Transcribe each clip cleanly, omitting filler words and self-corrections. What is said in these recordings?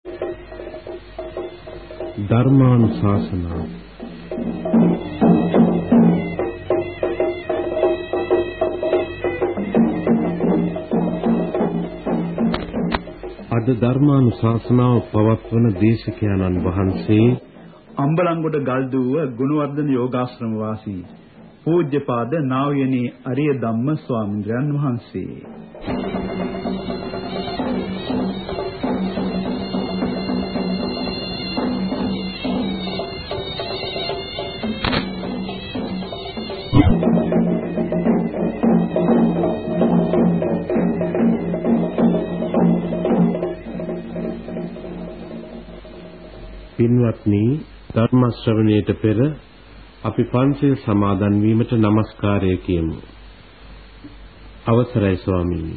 ධර්මානුශාසනාව අද ධර්මානුශාසනාව පවත්වන දේශකයන්න් වහන්සේ අම්බලන්ගොඩ ගල්දුව ගුණවර්ධන යෝගාශ්‍රම වාසී පූජ්‍යපාද නා වූ යනි අරිය ධම්ම ස්වාමීන් වහන්සේ. පින්වත්නි, ධර්ම ශ්‍රවණයට පෙර අපි පන්සිල් සමාදන් වීමට নমස්කාරය කියමු. අවසරයි ස්වාමීනි.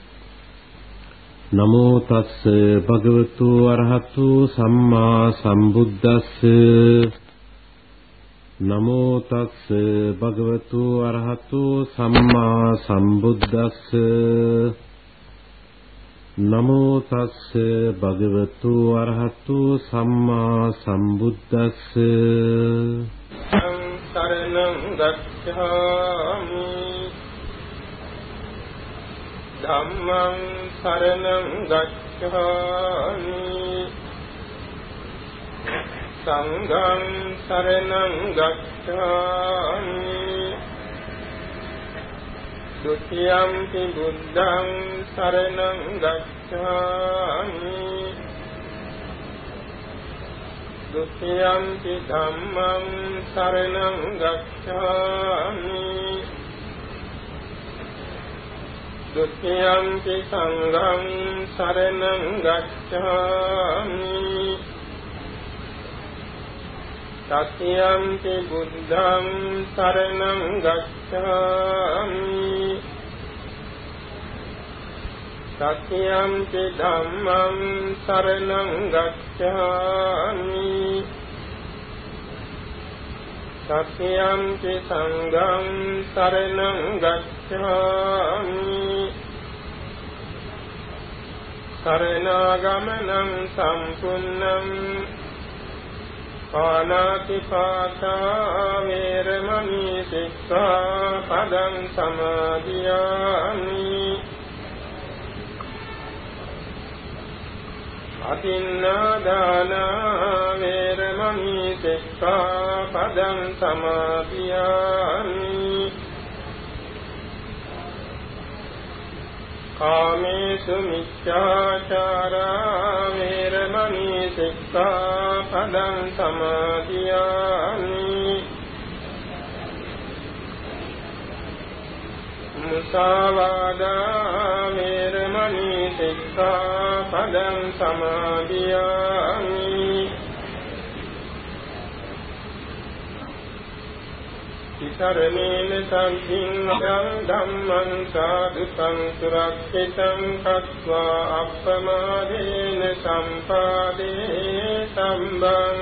නමෝ තස්ස භගවතු අරහතු සම්මා සම්බුද්දස්ස. නමෝ තස්ස භගවතු අරහතු සම්මා සම්බුද්දස්ස. නමෝ තස්ස භගවතු අරහතු සම්මා සම්බුද්දස්ස. සරණං ගච්ඡාමි ධම්මං සරණං ගච්ඡාමි සංඝං සරණං ගච්ඡාමි ဒုတိယံ පි බුද්ධං සරණං ගච්ඡාමි ဒုတိယံ පි ධම්මං සරණං ගච්ඡාමි ဒုတိယံ පි සංඝං සරණං ගච්ඡාමි တတိယံ පි බුද්ධං සරණං ගච්ඡාමි တတိယံ පි ධම්මං සරණං ගච්ඡාමි တတိယံ පි සංඝං සරණං ගච්ඡාමි สรณගමනං සම්පුන්නං පාණාතිපාතා වේරමණී සික්ඛාපදං සමාදියාමි අතින්නාදාන වේරමණී සික්ඛාපදං සමාදියාමි කාමේසු මිච්ඡාචාරා වේරමණී සික්ඛාපදං සමාදියාමි මුසාවාදා වේරමණී සික්ඛාපදං සමාදියාමි සරණේන සංඝං ධම්මං සාදුකං සුරක්ෂිතං කତ୍වා අප්පමාදේන සම්පාදේ සම්බං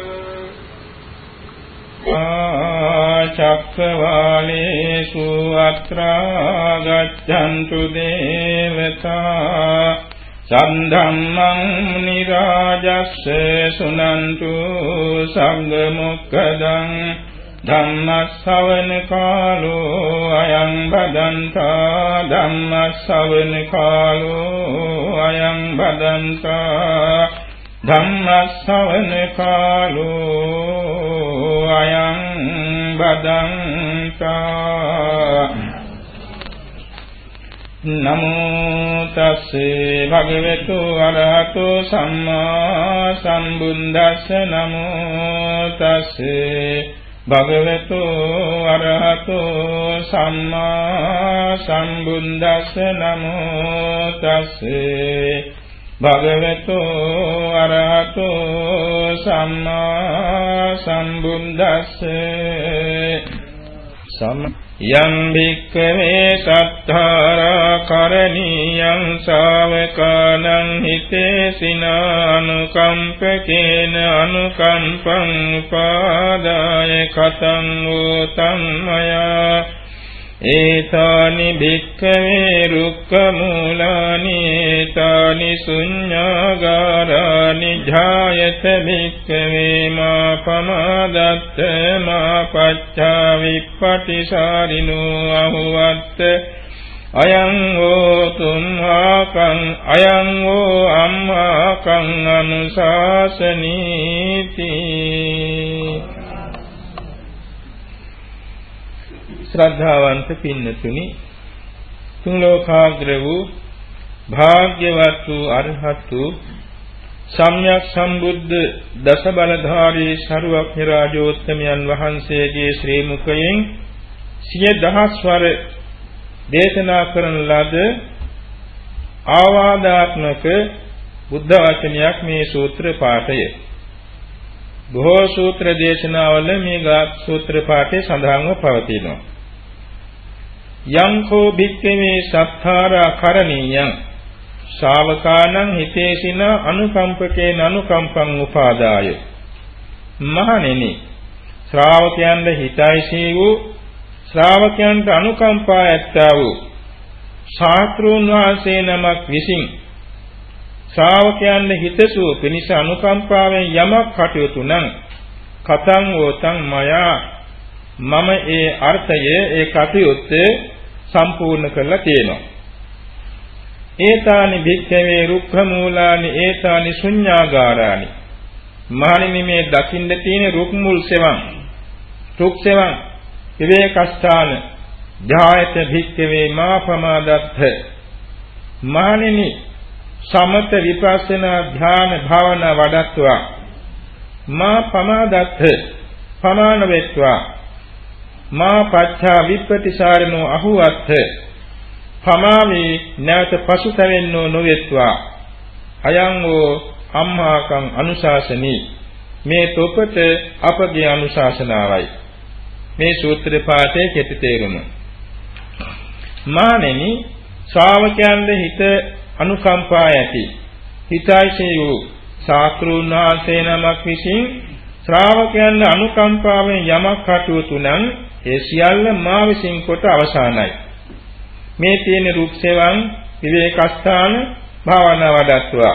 චක්කවාලේසු අත්‍රා ගච්ඡන්තු දේවතා සම්ධම්මං නිරාජස්ස සුනන්තු සංඝ මොක්ඛදං ධම්මස්සවන කාලෝ අයං බදන්තා ධම්මස්සවන කාලෝ අයං බදන්තා ධම්මස්සවන කාලෝ අයං බදන්තා නමෝ තස්සේ භගවතු අරහතු සම්මා සම්බුද්දස්ස නමෝ තස්සේ භගවතු අරහතු සම්මා සම්බුද්දස්ස නමෝ තස්සේ භගවතු අරහතු සම්මා සම්බුද්දස්ස යම් භික්ඛවේ සත්තාරා කරණීයං ශාවකානං හිතේසිනානුකම්පකේන අනුකම්පං උපාදාය කතං වූ තම්මයා ඒතානි භික්ඛවේ රුක්ඛ මූලානි ඒතානි ශුඤ්ඤාගාරානි ජායත භික්ඛවේ මා පමාදත්ත මා පච්චා විප්පටිසාරිනෝ අහුවත්ත අයං වූ තුම්හාකං අයං වූ අම්මාකං අනුශාසනීති. ශ්‍රද්ධාවන්ත පින්නතුනි, තුන් ලෝකාග්‍ර වූ භාග්‍යවත් වූ අරහත් වූ සම්්‍යක් සම්බුද්ධ දස බලධාරී සරුවක්ඥ රාජෝත්තමයන් වහන්සේගේ ශ්‍රී මුඛයෙන් සිය දහස්වර දේශනා කරන ලද ආවාදාත්මක බුද්ධ වචනයක් මේ සූත්‍ර පාඨය. බොහෝ සූත්‍ර දේශනාවල මේ සූත්‍ර පාඨය සඳහන්ව පවතිනවා. යං කෝ භික්ඛවේ සත්තාරා කරණීයං ශාවකානං හිතේසින අනුකම්පකේන අනුකම්පං උපාදාය. මහණෙනි, ශ්‍රාවකයන්ද හිතයිසී වූ ශ්‍රාවකයන්ට අනුකම්පා ඇත්තා වූ ශාස්ත්‍රූන් වහන්සේ නමක් විසින් ශ්‍රාවකයන්ට හිතසුව පිණිස අනුකම්පාවෙන් යමක් කටයුතු නම් කතං වෝතං මයා මම ඒ අර්ථය ඒ කටයුත්ත සම්පූර්ණ කරලා තියෙනවා. ඒතානි භික්ඛවේ රුක්ඛ මූලානි ඒතානි ශුඤ්ඤාගාරානි. මානිමේ මේ දකින්න තියෙන රුක් මුල් සෙවං රුක් සෙවං විවේකස්ථාන ධායත භික්ඛවේ මා ප්‍රමාදත්ථ. මානිනි සමත විපස්සනා ධ්‍යාන භාවනා වඩත්වා මා ප්‍රමාදත්ථ පමාන වෙත්වා මා පච්චා විප්පටිසාරිනෝ අහුවත්ථ පමාවේ නැවත පසුතැවෙන්නෝ නොවෙත්වා අයං වූ අම්මාකං අනුශාසනී. මේ තොපට අපගේ අනුශාසනාවයි. මේ සූත්‍ර පාඨයේ කෙටි තේරුම. මානෙනි, ශ්‍රාවකයන්ගේ හිත අනුකම්පා ඇති හිතයිසේ වූ ශාස්ත්‍රූන් වහන්සේ නමක් විසින් ශ්‍රාවකයන්ගේ අනුකම්පාවෙන් යමක් කටයුතු නම් ඒ සියල්ල මා විසින් කොට අවසానයි. මේ තියෙන රුක් සෙවං විවේකස්ථාන භාවනා වඩත්වා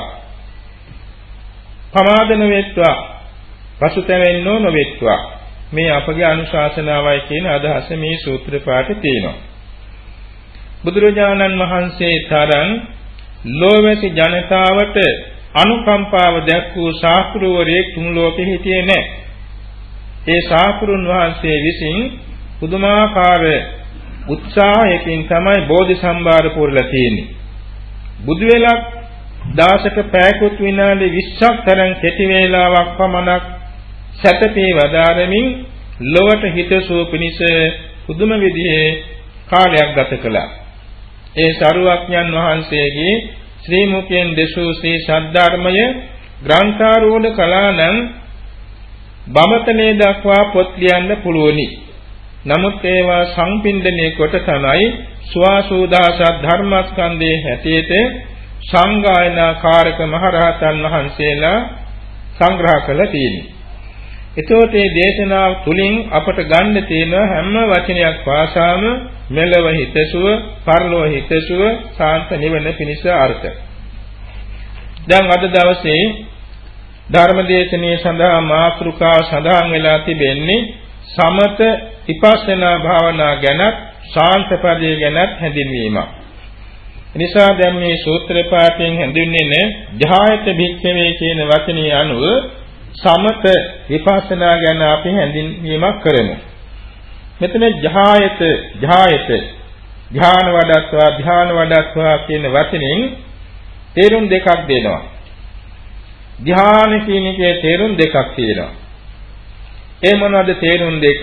පමාදන වෙත්වා පසුතැවෙන්නෝ නොවෙත්වා. මේ අපගේ අනුශාසනාවයි කියන අදහස මේ සූත්‍ර පාඨයේ තියෙනවා. බුදුරජාණන් වහන්සේ තරම් ලෝවැසි ජනතාවට අනුකම්පාව දැක්වූ ශාස්ත්‍රවරයෙක් තුන් ලෝකෙ හිටියේ නැහැ. ඒ ශාස්ත්‍රුන් වහන්සේ විසින් පුදුමාකාර උත්සාහයකින් තමයි බෝධි සම්භාර පුරලා තියෙන්නේ. බුදු වෙලක් දාසක පැයකුත් විනාඩි 20ක් තරම් කෙටි වේලාවක් පමණක් සැතපේ වදාරමින් ලොවට හිතසුව පිණිස පුදුම විදිහේ කාලයක් ගත කළා. ඒ සරුවක්ඥන් වහන්සේගේ ශ්‍රී මුඛයෙන් දෙසූ ශ්‍රී සද්ධර්මය ග්‍රන්ථාරූඪ කළා නම් බඹතලේ දක්වා පොත් ලියන්න පුළුවනි. නමුත් ඒවා සංපින්දනය කොට තමයි ස්වාසූදාස ධර්මස්කන්ධයේ හැටියට සංගායනාකාරක මහරහතන් වහන්සේලා සංග්‍රහ කළා තියෙන්නේ. එතකොට මේ දේශනාව තුලින් අපට ගන්න තියෙන හැම වචනයක් පාසාම මෙලව හිතසුව, පරලොව හිතසුව, සාන්ත නිවන පිණිස අර්ථ. දැන් අද දවසේ ධර්මදේශනයේ සඳහා මාතෘකාව සඳහන් වෙලා තිබෙන්නේ සමත විපස්සනා භාවනා ගැන, ශාන්ත පදයේ ගැන හැඳින්වීමක්. නිසා දැන් මේ සූත්‍ර පාඨයෙන් හැඳින්වෙන්නේ ධායත භික්ඛවේ කියන වචනේ අනුව සමත විපස්සනා ගැන අපි හැඳින්වීමක් කරමු. මෙතන ධායත ධ්‍යාන වඩත්වා කියන වචنين තේරුම් දෙකක් දෙනවා. ධ්‍යාන කියන එකේ තේරුම් දෙකක් තියෙනවා. ඒ මොනවද තේරුම් දෙක?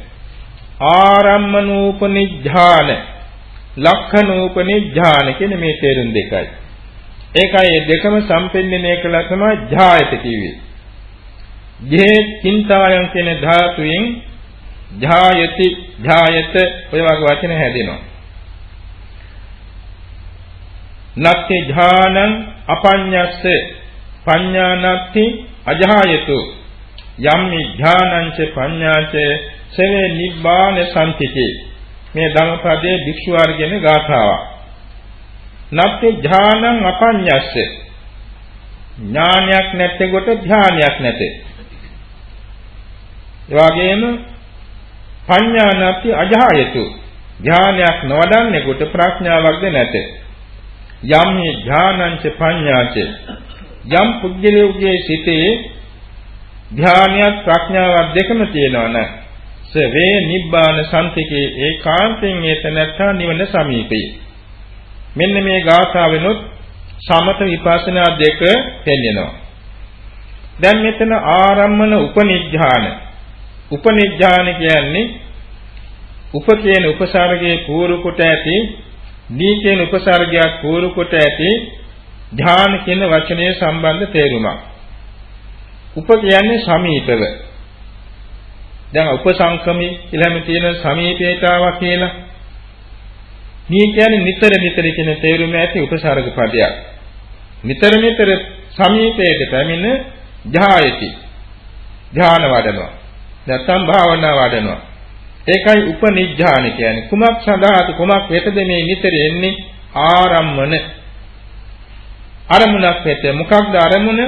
ආරම්මනූපනිධ්‍යාන, ලක්ඛනූපනිධ්‍යාන කියන මේ තේරුම් දෙකයි. ඒකයි මේ දෙකම සම්පෙන්නනය කළා තමයි ධායත කිව්වේ. ජේ චින්තායන් කියන ධාතුවෙන් ධායති, ධායත ඔය වගේ වචන හැදෙනවා. නත්ති ධානං අපඤ්ඤස්ස පඤ්ඤානත්ති අජහායතු යම් ධානං ච පඤ්ඤාච සවේ නිබ්බාන සම්තිති. මේ ධම්මපදයේ භික්ෂු වර්ගයේ ගාථාවක්. නත්ති ඥානං අපඤ්ඤස්ස. ඥානයක් නැත්තේ කොට ධානයක් නැතේ. ඒ වගේම පඤ්ඤානප්ති අජහායතු. ඥානයක් නොවඩන්නේ කොට ප්‍රඥාවක්ද නැතේ. යම් ඥානංච පඤ්ඤාච. යම් පුද්ගලයෙකුගේ සිතේ ධානයක් ප්‍රඥාවක් දෙකම තියෙනවා නම් සවේ නිබ්බාන සම්තිකේ ඒකාන්තයෙන් ඒතනත්තා නිවන සමීපේ. මෙන්න මේ ගාථාවෙනොත් සමත විපස්සනා දෙක පෙන්නනවා. දැන් මෙතන ආරම්මන උපනිඥාන. උපනිඥාන කියන්නේ උප කියන උපසර්ගයේ පූර්ව කොට ඇති, දී කියන උපසර්ගයක් පූර්ව කොට ඇති ධාන කියන වචනයේ සම්බන්ධ තේරුමක්. උප කියන්නේ සමීපව. දැන් උපසංකමී කියලා මේ තියෙන සමීපේතාවක් කියලා. මේ කියන්නේ නිතර නිතර කියන තේරුම ඇති උපසර්ග පදයක්. නිතර නිතර සමීපයට පැමිණ ධායති. ධාන වඩනවා. නැත්නම් භාවනා වඩනවා. ඒකයි උපනිඥාන කියන්නේ. කුමක් සඳහාද කුමක් වෙතද මේ නිතර එන්නේ? ආරම්මන. අරමුණක් වෙත. මොකක්ද අරමුණ?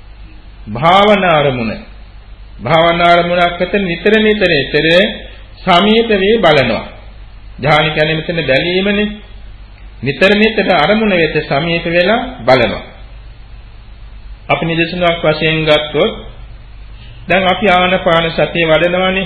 භාවනා අරමුණ. භාවනා අරමුණක් වෙත නිතර නිතර සමීප වේ බලනවා. ධානය කියන්නේ මෙතන බැලීමනේ. නිතර නිතර අරමුණ වෙත සමීප වෙලා බලනවා. අපි නිදර්ශනයක් වශයෙන් ගත්තොත් දැන් අපි ආනාපාන සතිය වඩනවානේ.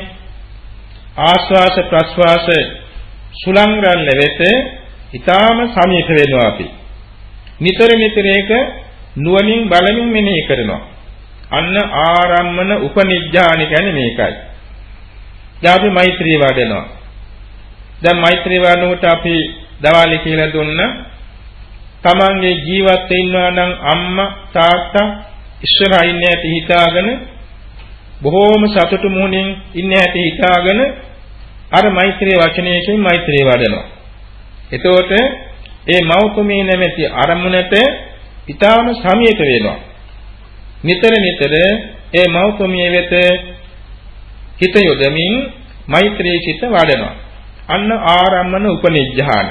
ආස්වාස ප්‍රස්වාස සුලංගරන්න වෙත ඊටාම සමීප වෙනවා අපි. නිතර නිතර ඒක නුවණින් බලමින් මෙනෙහි කරනවා. අන්න ආරම්මන උපනිඥාන කියන්නේ මේකයි. දැන් අපි මෛත්‍රී වඩනවා. දැන් මෛත්‍රී වඩනකොට අපි දවාලි කියලා දුන්න තමන්ගේ ජීවත් වෙන්නවා නම් අම්මා තාත්තා ඉස්සරහා ඉන්නේ ඇති හිතාගෙන බොහෝම සතුටු මුහුණින් ඉන්නේ ඇති හිතාගෙන අර මෛත්‍රී වචනයකින් මෛත්‍රී වඩනවා. එතකොට ඒ මෞතුමී නැමැති අරමුණට ඊටාම සමීප වෙනවා. නිතර නිතර ඒ මෞතුමිය වෙත හිත යොදමින් මෛත්‍රී සිත වඩනවා. අන්න ආරම්මන උපනිඥාන.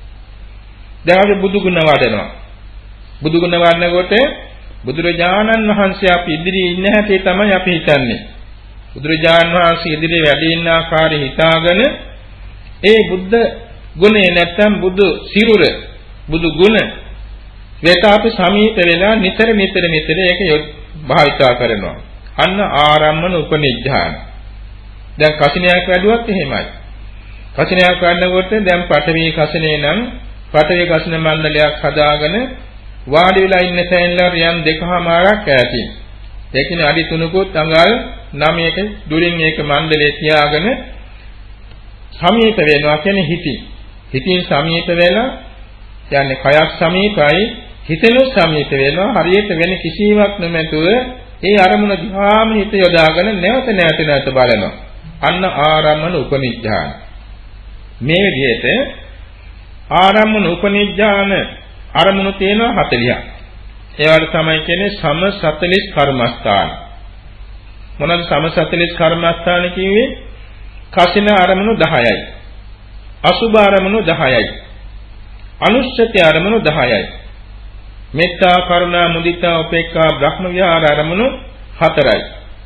දැන් අපි බුදු ගුණ වඩනවා. බුදු ගුණ වඩනකොට බුදුරජාණන් වහන්සේ අපි ඉදිරියේ ඉන්න හැටි තමයි අපි හිතන්නේ. බුදුරජාණන් වහන්සේ ඉදිරියේ වැඩ ඉන්න ආකාරය හිතාගෙන ඒ බුද්ධ ගුණේ නැත්තම් බුදු සිරුර බුදු ගුණ වෙත අපි සමීප වෙලා නිතර ඒක භාවිතා කරනවා. අන්න ආරම්මන උපනිඥාන. දැන් කසිනයක් වැඩුවත් එහෙමයි. කසිනයක් වඩනකොට දැන් පඨවි කසිනේ නම් පඨවි කසින මණ්ඩලයක් හදාගෙන වාඩි වෙලා ඉන්න තැනලා රියන් දෙකමාරක් ඈතින්. ඒ කියන්නේ අඩි 3කුත් අඟල් 9ක දුරින් මේක මණ්ඩලයේ තියාගෙන සමීප වෙනවා කියන්නේ හිතින් සමීප වෙලා කියන්නේ කයක් සමීපයි හිතෙනු සමීප වෙනවා හරියට වෙන කිසිවක් නැමැතුව ඒ අරමුණ දිහාම හිත යොදාගෙන නැවත බලනවා. අන්න ආරම්මන උපනිඥාන. මේ විදිහට ආරම්මන උපනිඥාන අරමුණු තියෙනවා 40ක්. ඒවට තමයි කියන්නේ සම 40 කර්මස්ථාන. මොනවාද සම 40 කර්මස්ථාන කිව්වේ? කසින අරමුණු 10යි. අසුභ අරමුණු 10යි. අනුස්සති අරමුණු 10යි. මෙත්තා කරුණා මුදිතා උපේක්ඛා බ්‍රහ්ම විහාර අරමුණු 4යි.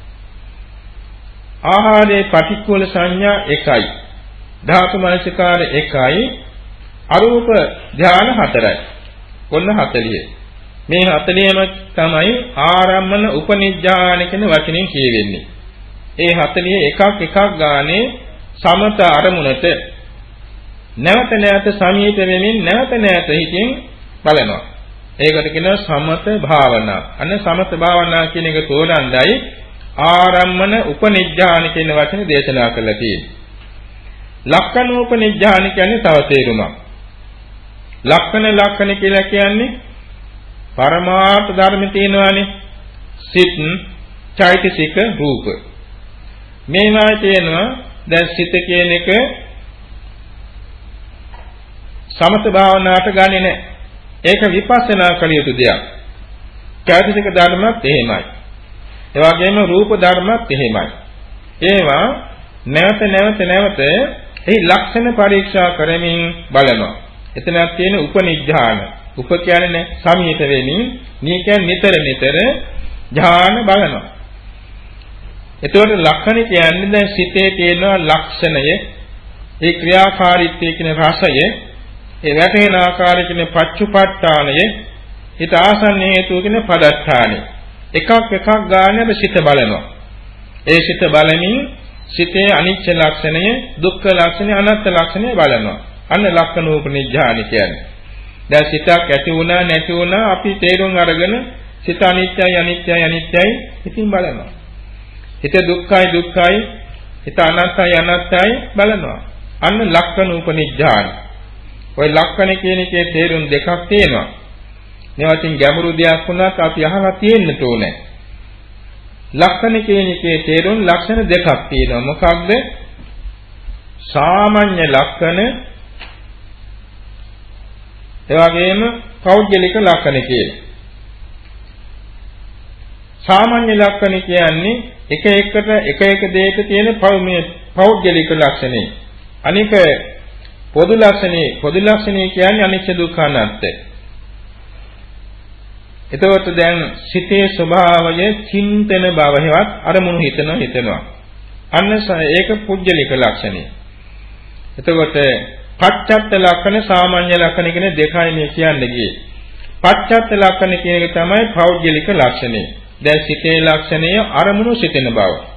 ආහාරයේ පටික්කුල සංඥා 1යි. ධාතු මනසිකාර 1යි. අරූප ධාන 4යි. ඔන්න 40. මේ 40ම තමයි ආරම්මන උපනිඥාන කියන වචنين කියවෙන්නේ. ඒ 40 එකක් ගානේ සමත අරමුණට නැවත සමීප වෙමින් නැවත හිතින් බලනවා. ඒකට කියනවා සමත භාවනා. අන්න සමත භාවනා කියන එක තෝරන්නයි ආරම්මන උපනිඥාන කියන වචනේ දේශනා කරලා තියෙන්නේ. ලක්ඛනෝපනිඥාන කියන්නේ තව තේරුමක්. ලක්ෂණ කියලා කියන්නේ පරමාර්ථ ධර්ම තියෙනවානේ. සිත්, චෛතසික, රූප. මේවා තියෙනවා. දැන් සිත කියන එක සමත භාවනාවට ගන්නේ නැහැ. ඒක විපස්සනා කළ යුතු දෙයක්. චෛතසික ධර්මත් එහෙමයි. ඒ වගේම රූප ධර්මත් එහෙමයි. ඒවා නැවත එහි ලක්ෂණ පරීක්ෂා කරමින් බලනවා. එතනක් තියෙන උපනිඥාන. උප කියන්නේ සමීප වෙමින්, නී කියන්නේ නිතර නිතර ඥාන බලනවා. එතකොට ලක්ෂණ කියන්නේ දැන් සිතේ තියෙන ලක්ෂණය, ඒ ක්‍රියාකාරීත්වයේ කියන රසය, ඒ වැටෙන ආකාරයේ කියන පච්චුපට්ඨානය, ඊට ආසන්න හේතුව කියන පදත්තානය. එකක් ගානට සිත බලනවා. ඒ සිත බලමින් සිතේ අනිච්ච ලක්ෂණය, දුක්ඛ ලක්ෂණය, අනාත්ම ලක්ෂණය බලනවා. අන්න ලක්ෂණෝපනිඥාන කියන්නේ. දැන් සිතක් ඇති වුණා නැති වුණා අපි තේරුම් අරගෙන සිත අනිත්‍යයි ඉතින් බලනවා. හිත දුක්ඛයි හිත අනාත්මයි බලනවා. අන්න ලක්ෂණෝපනිඥාන. ওই ලක්ෂණ කියන එකේ තේරුම් දෙකක් තියෙනවා. මේවාටින් ගැඹුරු දෙයක් වුණත් අපි අහලා තියෙන්න ඕනේ. ලක්ෂණ කියන එකේ තේරුම් ලක්ෂණ දෙකක් තියෙනවා. මොකක්ද? සාමාන්‍ය ලක්ෂණ, ඒ වගේම පෞද්ගලික ලක්ෂණ කියලා. සාමාන්‍ය ලක්ෂණ කියන්නේ එක දෙයක තියෙන පෞද්ගලික ලක්ෂණේ. අනික පොදු ලක්ෂණේ කියන්නේ අනිච්ච දුක්ඛ අනාත්ම. එතකොට දැන් සිතේ ස්වභාවය චින්තන බවවත් අරමුණු හිතනවා. අන්න ඒක පුජ්‍යලික ලක්ෂණය. එතකොට පච්චත්ත ලක්ෂණ සාමාන්‍ය ලක්ෂණ කියන දෙකයි මේ කියන්නේ ගියේ. පච්චත්ත ලක්ෂණ කියන එක තමයි පෞද්ගලික ලක්ෂණය. දැන් සිතේ ලක්ෂණය අරමුණු සිතෙන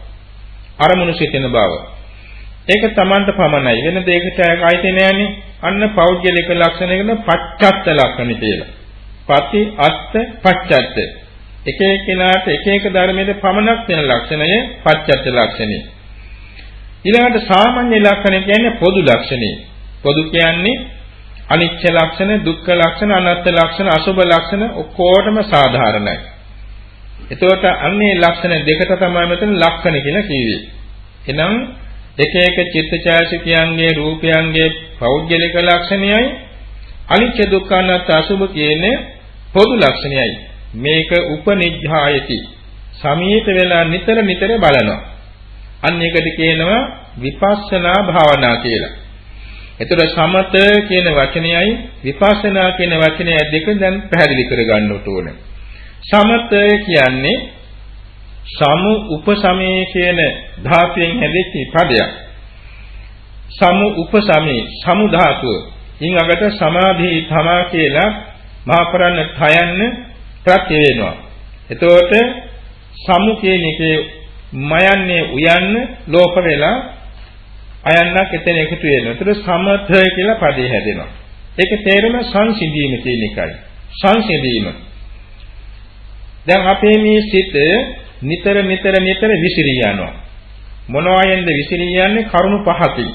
බව. ඒක Tamanට පමණයි. වෙන දෙයකට අයිති නෑනේ. අන්න පෞද්ගලික ලක්ෂණ කියන පච්චත්ත ලක්ෂණ කියලා. පති අත්ත පච්චත්ත. එක එක්කෙනාට එක ධර්මයේ පමණක් වෙන ලක්ෂණය පච්චත්ත ලක්ෂණය. ඊළඟට සාමාන්‍ය ලක්ෂණ කියන්නේ පොදු ලක්ෂණය. පොදු කියන්නේ අනිච්ච ලක්ෂණ, දුක්ඛ ලක්ෂණ, අනාත්ම ලක්ෂණ, අසුභ ලක්ෂණ ඔක්කොටම සාධාරණයි. එතකොට අන්නේ ලක්ෂණ දෙකට තමයි මෙතන ලක්ෂණ කියලා කිව්වේ. එහෙනම් එක චිත්තචෛතසිකයන්ගේ රූපයන්ගේ පෞද්ගලික ලක්ෂණයයි අනිච්ච දුක්ඛ අනාත්ම අසුභ කියන්නේ පොදු ලක්ෂණයයි. මේක උපනිඥායති. සමීප වෙලා නිතර බලනවා. අන්න ඒකට කියනවා විපස්සනා භාවනා කියලා. එතකොට සමත කියන වචනයයි විපස්සනා කියන වචනය දෙක දැන් පැහැදිලි කරගන්න ඕනේ. සමත කියන්නේ සමු උපසමේ කියන ධාතුවෙන් හැදෙච්ච පදයක්. සමු උපසමේ සමු ධාතුව. ඉන් අගට සමාධි තමා කියලා මහපරණ තයන්න ප්‍රත්‍ය වෙනවා. එතකොට සමු කියන එකේ මයන්නේ උයන්න ලෝක වෙලා අයන්නක් එතන එකතු වෙනවා. ඒතර සමත කියලා පදේ හැදෙනවා. ඒක තේරුම සංසිඳීම කියන එකයි. සංසිඳීම. දැන් අපේ මේ සිත නිතර විසිරී යනවා. මොනවායෙන්ද විසිරී යන්නේ? කරුණු පහකින්.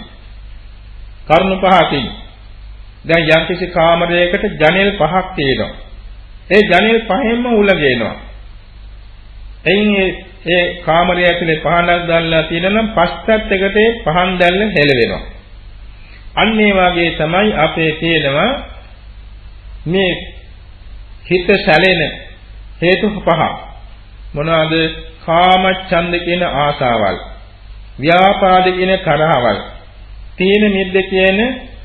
දැන් යම්කිසි කාමරයකට ජනෙල් පහක් තියෙනවා. ඒ ජනෙල් පහෙන්ම උලගෙනවා. එයින් ඒ කාමරය ඇතුලේ පහනක් දැල්ලා තියෙනනම් පස්සත්තකට පහන් දැල්ල හෙලවෙනවා. අන්න ඒ වගේ තමයි අපේ තියෙනවා මේ හිත සැලෙන හේතු පහ. මොනවාද? කාමච්ඡන්ද කියන ආසාවල්, ව්‍යාපාද කියන තරහවල්, තීන මිද්ද කියන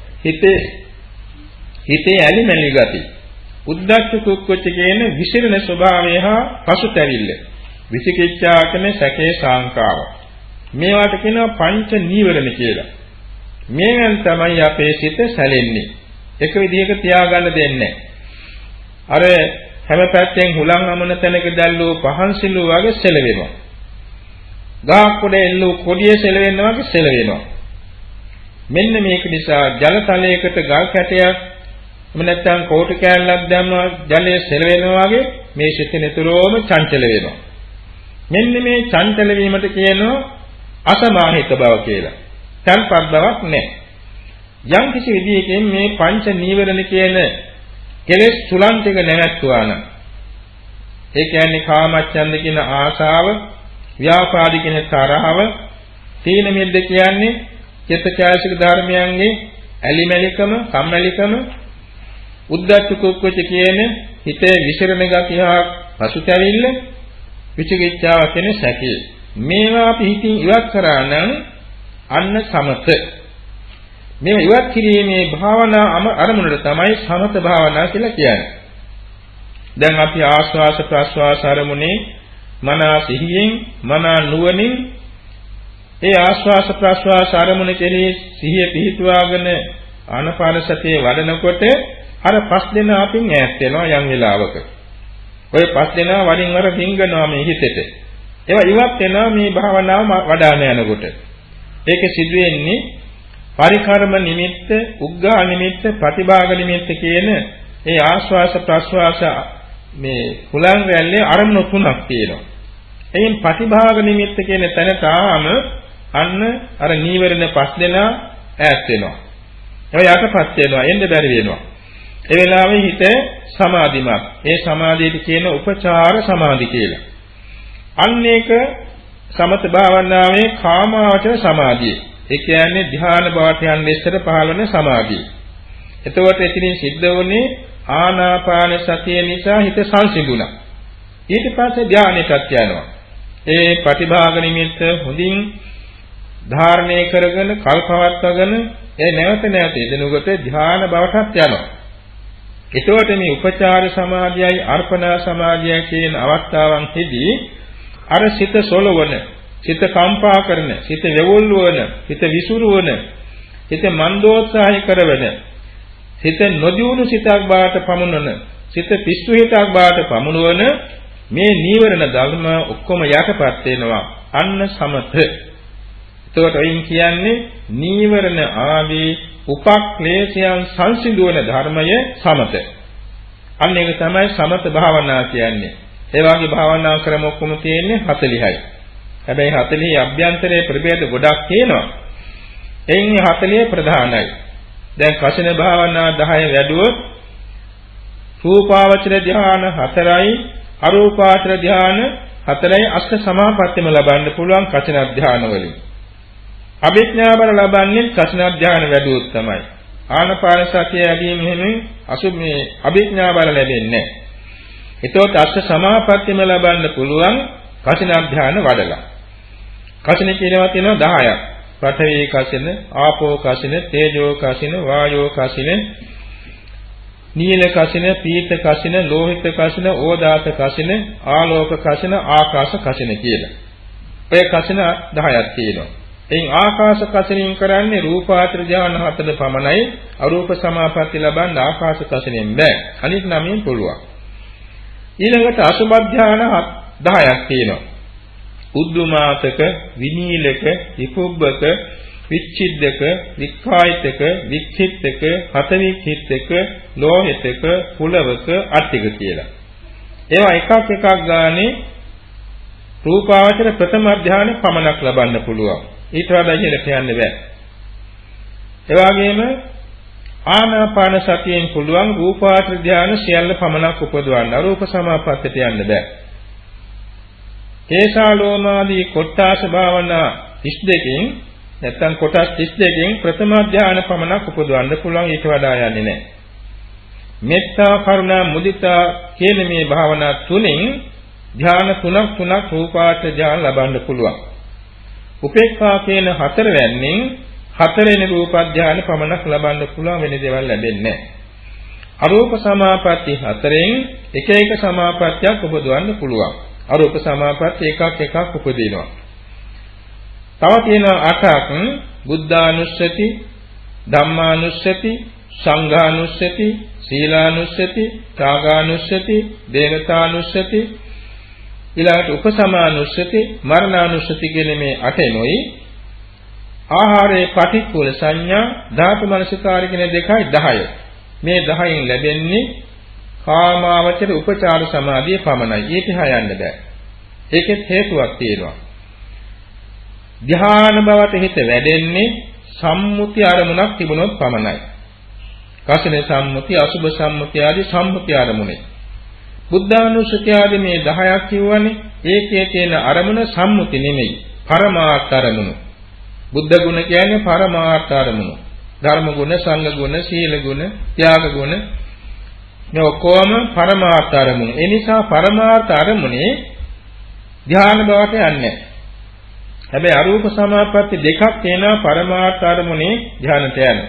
හිතේ ඇලිමැලි ගති, උද්ධච්ච කුක්කුච්ච කියන විසිරෙන ස්වභාවය හා පසුතැවිල්ල, විචිකිච්ඡා කියන සැකේ සංකාව. මේවට කියනවා පංච නීවරණ කියලා. මේවෙන් තමයි අපේ සිත සැලෙන්නේ. එක විදිහක තියාගන්න දෙන්නේ අර හැම පැත්තෙන් හුලං අමන තැනක දැල්ලෝ පහන් සිලු වගේ සෙලවෙනවා. ගහක් උඩ එල්ලෝ කොඩිය සෙලවෙනවා වගේ සෙලවෙනවා. මෙන්න මේක නිසා ජල තලයකට ගල් කැටයක් එම නැත්නම් කෝටු කෑල්ලක් දැම්මා ජලයේ සෙලවෙනවා වගේ මේ සිත නිතරම චංචල වෙනවා. මෙන්න මේ චංචල වීමට කියනවා අසමාහිත බව කියලා. තන්පත් බවක් නැහැ. යම් කිසි විදියකින් මේ පංච නීවරණ කියන කෙලෙස් තුලන් ටික නැවැත්තුවා නම් ඒ කියන්නේ කාමච්ඡන්ද කියන ආශාව, ව්‍යාපාද කියන තරහව, තීන මිද්ද කියන්නේ චිත්තචෛතසික ධර්මයන්ගේ ඇලිමැලිකම, කම්මැලිකම, උද්ධච්ච කුක්කුච්ච කියන හිතේ විසිරණ ගතිය හා පසුතැවිල්ල, විචිකිච්ඡාව කියන සැකය. මේවා අපි හිතින් ඉවත් කරා නම් අන්න සමත. මේ ඉවත් කිරීමේ භාවනා අරමුණට තමයි සමත භාවනා කියලා කියන්නේ. දැන් අපි ආස්වාස ප්‍රස්වාස අරමුණේ මනා සිහියෙන් මනා නුවණින් ඒ ආස්වාස ප්‍රස්වාස අරමුණ කෙරෙහි සිහිය පිහිටුවාගෙන ආනාපාන සතිය වඩනකොට අර පස් දෙනා අපින් ඈත් වෙනවා යම් වෙලාවක. ඔය පස් දෙනා වරින් වර රිංගනවා මේ හිතෙට. ඒවා ඉවත් වෙනවා මේ භාවනාව වඩාන යනකොට. ඒක සිදු වෙන්නේ පරිකර්ම නිමිත්ත, උග්ඝා නිමිත්ත, ප්‍රතිභාග නිමිත්ත කියන ඒ ආස්වාස ප්‍රස්වාස මේ හුලං රැල්ලේ අරමුණු තුනක් තියෙනවා. එයින් ප්‍රතිභාග නිමිත්ත කියන තැන තාම අන්න අර නීවරණ පස් දෙනා ඈත් වෙනවා. ඒ යටපත් වෙනවා, එන්න බැරි වෙනවා. ඒ වෙලාවේ හිත සමාධිමත්. ඒ සමාධියට කියන උපචාර සමාධි කියලා. අන්න ඒක සමත භාවනාවේ කාමාවචර සමාධිය. ඒ කියන්නේ ධ්‍යාන බවට යන ඉස්සර පහළවන සමාධිය. එතකොට එතනින් සිද්ධ වුණේ ආනාපාන සතිය නිසා හිත සංසිඳුණා. ඊට පස්සේ ධානයටත් යනවා. ඒ ප්‍රතිභාග නිමිත්ත හොඳින් ධාරණය කරගෙන කල්පවත්වගෙන ඒ නැවත නැවත යෙදෙනකොට ධ්‍යාන බවටත් යනවා. එතකොට මේ උපචාර සමාධියයි අර්පණා සමාධියයි කියන අවස්ථාවන්හිදී අර සිත සොලවන, සිත කම්පා කරන, සිත වෙවුල් වන, සිත විසුරුවන, සිත මන්දෝත්සාහය කරවන, සිත නොදියුණු සිතක් බවට පමුණවන, සිත පිස්සු හිතක් බවට පමුණවන මේ නීවරණ ධර්ම ඔක්කොම යටපත් වෙනවා. අන්න සමත. එතකොට ඔයින් කියන්නේ නීවරණ ආදී උපක්ලේශයන් සංසිඳුවන ධර්මය සමත. අන්න ඒක තමයි සමත භාවනා කියන්නේ. ඒ වගේ භාවනා ක්‍රම ඔක්කොම තියෙන්නේ 40යි. හැබැයි 40 අභ්‍යන්තරයේ ප්‍රභේද ගොඩක් තියෙනවා. එයින් 40 ප්‍රධානයි. දැන් කසින භාවනා 10 වැඩුවොත් රූපාවචර ධ්‍යාන 4යි අරූපාවචර ධ්‍යාන 4යි අෂ්ට සමාපත්තියම ලබන්න පුළුවන් කසින ධ්‍යාන වලින්. අභිඥා බල ලබන්නේ කසින ධ්‍යාන වැඩුවොත් තමයි. ආනාපාන සතිය යදීම එහෙම අසුමේ අභිඥා බල ලැබෙන්නේ නැහැ. ඒතොත් අෂ්ට සමාපත්තියම ලබන්න පුළුවන් කසින ධ්‍යාන වඩලා. කසින කියනවා තියෙනවා 10ක්. පඨවි කසින, ආපෝ කසින, තේජෝ කසින, වායෝ කසින, නීල කසින, පීත කසින, ලෝහිත කසින, ඕදාත කසින, ආලෝක කසින, ආකාශ කසින කියලා. ඔය කසින 10ක් තියෙනවා. එයින් ආකාශ කසිනින් කරන්නේ රූපාවචර ධ්‍යාන 4 පමණයි. අරූප සමාපatti ලබන්න ආකාශ කසිනෙන් බෑ. අනිත් 9න් පුළුවන්. ඊළඟට අසුභ ධ්‍යාන 10ක් තියෙනවා. උද්දුමාතක, විනීලක, විපුබ්බක, විච්ඡිද්දක, වික්ඛායිතක, වික්ඛිත්තක, හතවික්ඛිත්තක, ලෝහිතක, කුලවක, අට්ටික කියලා. ඒවා එකක් එකක් ගානේ රූපාවචර ප්‍රථම ධ්‍යාන පමණක් ලබන්න පුළුවන්. ඊට වඩා ඉහළට යන්න බෑ. ඒ වගේම ආනාපාන සතියෙන් පුළුවන් රූපාවචර ධ්‍යාන සියල්ල පමණක් උපදවන්න. අරූප සමාපත්තියට යන්න බෑ. කේශාලෝමාදී කොට්ටාස භාවනා 32කින් නැත්නම් කොටස් 32කින් ප්‍රථම ධ්‍යාන පමණක් උපදවන්න පුළුවන්. ඊට වඩා යන්නේ නැහැ. මෙත්තා කරුණා මුදිතා කියන මේ භාවනා තුنين ධ්‍යාන තුනක් රූපාවචර ධ්‍යාන ලබන්න පුළුවන්. උපේක්ඛා කියන හතරවැන්නෙන් හතරෙනි රූප ධ්‍යාන පමණක් ලබන්න පුළුවන්. වෙන දේවල් ලැබෙන්නේ නැහැ. අරූප සමාපatti හතරෙන් එක එක සමාපත්තියක් උපදවන්න පුළුවන්. අරූප සමාපatti එකක් උපදිනවා. තව තියෙනවා 8ක් බුද්ධානුස්සති, ධම්මානුස්සති, සංඝානුස්සති, සීලානුස්සති, ත්‍යාගානුස්සති, දේවතානුස්සති, ඊළඟට උපසමානුස්සති, මරණානුස්සති කියන මේ 8ෙනොයි ආහාරයේ පටික්කුල සංඥා ධාතු මනසිකාර කියන 2යි 10. මේ 10න් ලැබෙන්නේ කාමාවචර උපචාර සමාධිය පමණයි. ඊට හයන්න බෑ. ඒකෙත් හේතුවක් තියෙනවා. ධ්‍යාන බවට හිත වැඩෙන්නේ සම්මුති අරමුණක් තිබුණොත් පමණයි. කසින සම්මුති, අසුභ සම්මුති ආදී සම්මුති අරමුණේ. බුද්ධානුස්සතිය ආදී මේ 10ක් කියවනේ ඒකේ තියෙන අරමුණ සම්මුති නෙමෙයි. පරමාර්ථ අරමුණ. බුද්ධ ගුණ කියන්නේ පරමාර්ථ අරමුණ. ධර්ම ගුණ, සංඝ ගුණ, සීල ගුණ, ත්‍යාග ගුණ මේ ඔක්කොම පරමාර්ථ අරමුණ. ඒ නිසා පරමාර්ථ අරමුණේ ධ්‍යාන බවට යන්නේ. හැබැයි අරූප සමාපatti දෙකක් තියෙනවා පරමාර්ථ අරමුණේ ධ්‍යානට යන.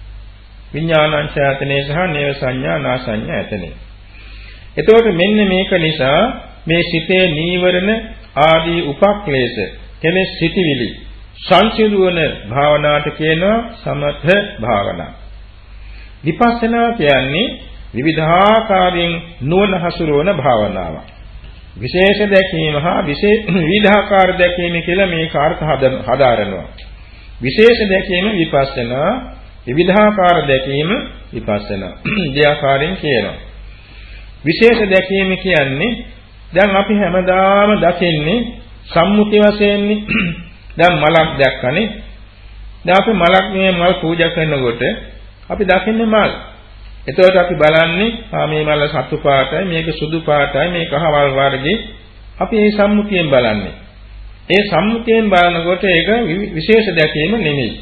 විඥානංචයතනේ සහ නේව සංඥා නා සංඥා ඇතනේ. එතකොට මෙන්න මේක නිසා මේ සිතේ නීවරණ ආදී උපක්ලේශ කෙලෙස් සිටිවිලි සංසිඳුවන භාවනාවට කියනවා සමථ භාවනා. විපස්සනා කියන්නේ විවිධාකාරයෙන් නුවණ හසුරවන භාවනාවක්. විශේෂ දැකීම හා විවිධාකාර දැකීම කියලා මේ කාර්ක හදාරනවා. විශේෂ දැකීම විපස්සනා, විවිධාකාර දැකීම විපස්සනා. දෙආකාරයෙන් කියනවා. විශේෂ දැකීම කියන්නේ දැන් අපි හැමදාම දකින්නේ සම්මුති වශයෙන්නේ. දැන් මලක් දැක්කනේ. දැන් අපි මලක් මල් පූජා කරනකොට අපි දකින්නේ මල්. එතකොට අපි බලන්නේ මේ මල සතු පාටයි, මේක සුදු පාටයි, මේක කහවල් වර්ගයේ. අපි මේ සම්මුතියෙන් බලන්නේ. ඒ සම්මුතියෙන් බලනකොට ඒක විශේෂ දැකීම නෙමෙයි.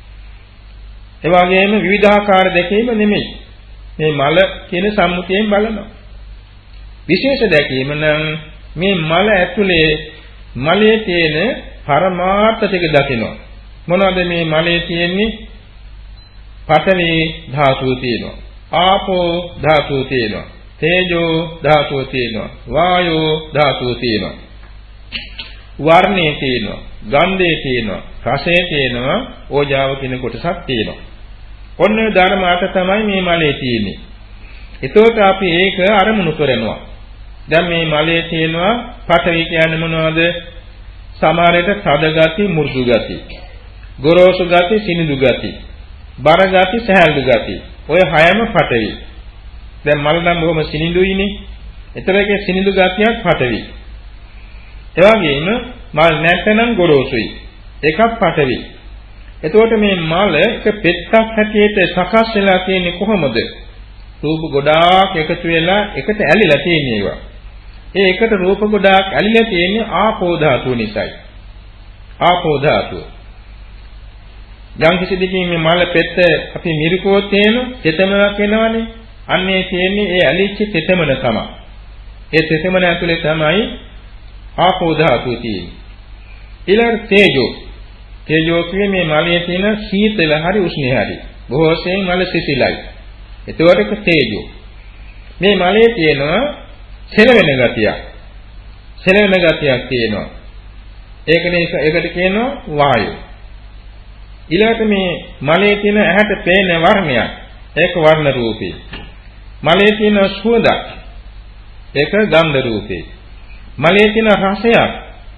ඒ වගේම විවිධාකාර දැකීම නෙමෙයි. මේ මල කියන සම්මුතියෙන් බලනවා. විශේෂ දැකීම නම් මේ මල ඇතුලේ මලේ තියෙන පරමාර්ථ ටික දකිනවා. මොනවද මේ මලේ තියෙන්නේ? පඨවි ධාතුව තියෙනවා. ආපෝ ධාතුව තියෙනවා. තේජෝ ධාතුව තියෙනවා. වායෝ ධාතුව තියෙනවා. වර්ණේ තියෙනවා. ගන්ධේ තියෙනවා. රසයේ තියෙනවා. ඕජාව කියන කොටසක් තියෙනවා. ඔන්න ඔය ධර්ම අට තමයි මේ මලේ තියෙන්නේ. ඒතකොට අපි ඒක අරමුණු කරනවා. දැන් මේ මලේ තියෙනවා පඨවි කියන්නේ මොනවද? සමහරට තද ගති, මෘදු ගති, ගොරෝසු ගති, සිනිඳු ගති, බර ගති, සහැල්ලු ගති. ඔය හයම පඨවි. දැන් මල නම් බොහොම සිනිඳුයිනේ. ඒතරගේ සිනිඳු ගතියක් පඨවි. ඒ වගේම මල් නැත්නම් ගොරෝසුයි. එකක් පඨවි. එතකොට මේ මල එක පෙත්තක් හැටියට සකස් වෙලා තියෙන්නේ කොහොමද? රූප ගොඩාක් එකතු වෙලා එකට ඇලිලා තියෙන ඒවා. ඒ එකට රූප ගොඩාක් ඇලිලා තියෙන්නේ ආපෝ ධාතුව නිසායි. ආපෝ ධාතුව. යම් කිසි දෙකින් මේ මල පෙත්ත අපි මිරිකුවොත් තේන තෙතමනක් වෙනවනේ. අන්නේ තියෙන්නේ ඒ ඇලිච්ච තෙතමන තමයි. ඒ තෙතමන ඇතුලේ තමයි ආපෝ ධාතුව තියෙන්නේ. ඊළඟ තේජෝ. තේජෝ කියන්නේ මේ මලයේ තියෙන සීතල හරි උෂ්ණ හරි. බොහෝසෙන් මල සිසිලයි. ඒතකොට තේජෝ. මේ මලයේ තියෙනවා සෙලවෙන ගතියක්. සෙලවෙන ගතියක් තියෙනවා. ඒකට කියනවා වායු. ඊළඟට මේ මලයේ තියෙන ඇහැට පේන වර්ණයක්. ඒක වර්ණ රූපේ. මලයේ තියෙන සුවඳක්. ඒක ගන්ධ රූපේ. මලයේ තියෙන රසයක්.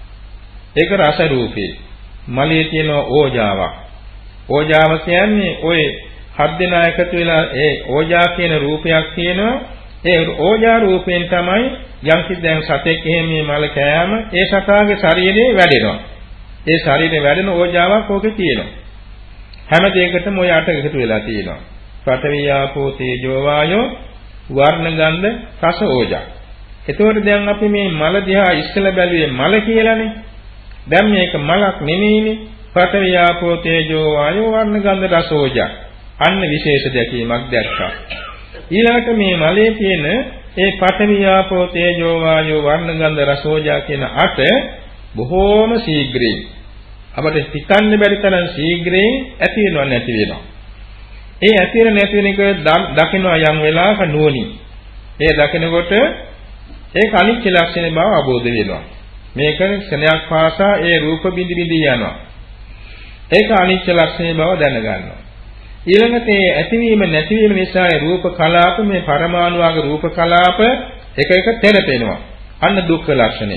ඒක රස රූපේ. මලයේ තියෙන ඕජාවක්. ඕජාව කියන්නේ ඔය හත් දෙනා එකතු වෙලා ඒ ඕජා කියන රූපයක් තියෙනවා. ඒ ඕජා රූපයෙන් තමයි යම්කිසි දැන් සතෙක් එහෙම මේ මල කෑම ඒ සතාගේ ශරීරේ වැඩෙනවා. ඒ ශරීරේ වැඩෙන ඕජාවක් ඕකේ තියෙනවා. හැම දෙයකටම ඔය අට එකතු වෙලා තියෙනවා. පඨවි ආපෝ තේජෝ වායෝ වර්ණ ගන්ධ රස ඕජා. එතකොට දැන් අපි මේ මල දිහා ඉස්සෙල්ලා බැලුවේ මල කියලානේ. දැන් මේක මලක් නෙමෙයිනේ. පඨවි ආපෝ තේජෝ වායෝ වර්ණ ගන්ධ රස ඕජා. අන්න විශේෂ දැකීමක් දැක්කා. ඊළඟට මේ මලේ තියෙන ඒ පඨවි ආපෝ තේජෝ වායෝ වර්ණ ගන්ධ රස ඕජා කියන අට බොහෝම ශීඝ්‍රයෙන් අපිට හිතන්න බැරි තරම් ශීඝ්‍රයෙන් ඇති වෙනව නැති වෙනවා. ඒ ඇති වෙන නැති වෙන එක දකිනවා යම් වෙලාවක නුවණින්. ඒ දකිනකොට ඒක අනිත්‍ය ලක්ෂණ බව අවබෝධ වෙනවා. මේක ක්ෂණයක් පාසා ඒ රූප බිඳි බිඳි යනවා. ඒක අනිත්‍ය ලක්ෂණ බව දැනගන්නවා. ඊළඟට ඒ ඇතිවීම නැතිවීම නිසා ඒ රූප කලාප මේ පරමාණු වගේ රූප කලාප එක එක තෙරපෙනවා. අන්න දුක්ඛ ලක්ෂණය.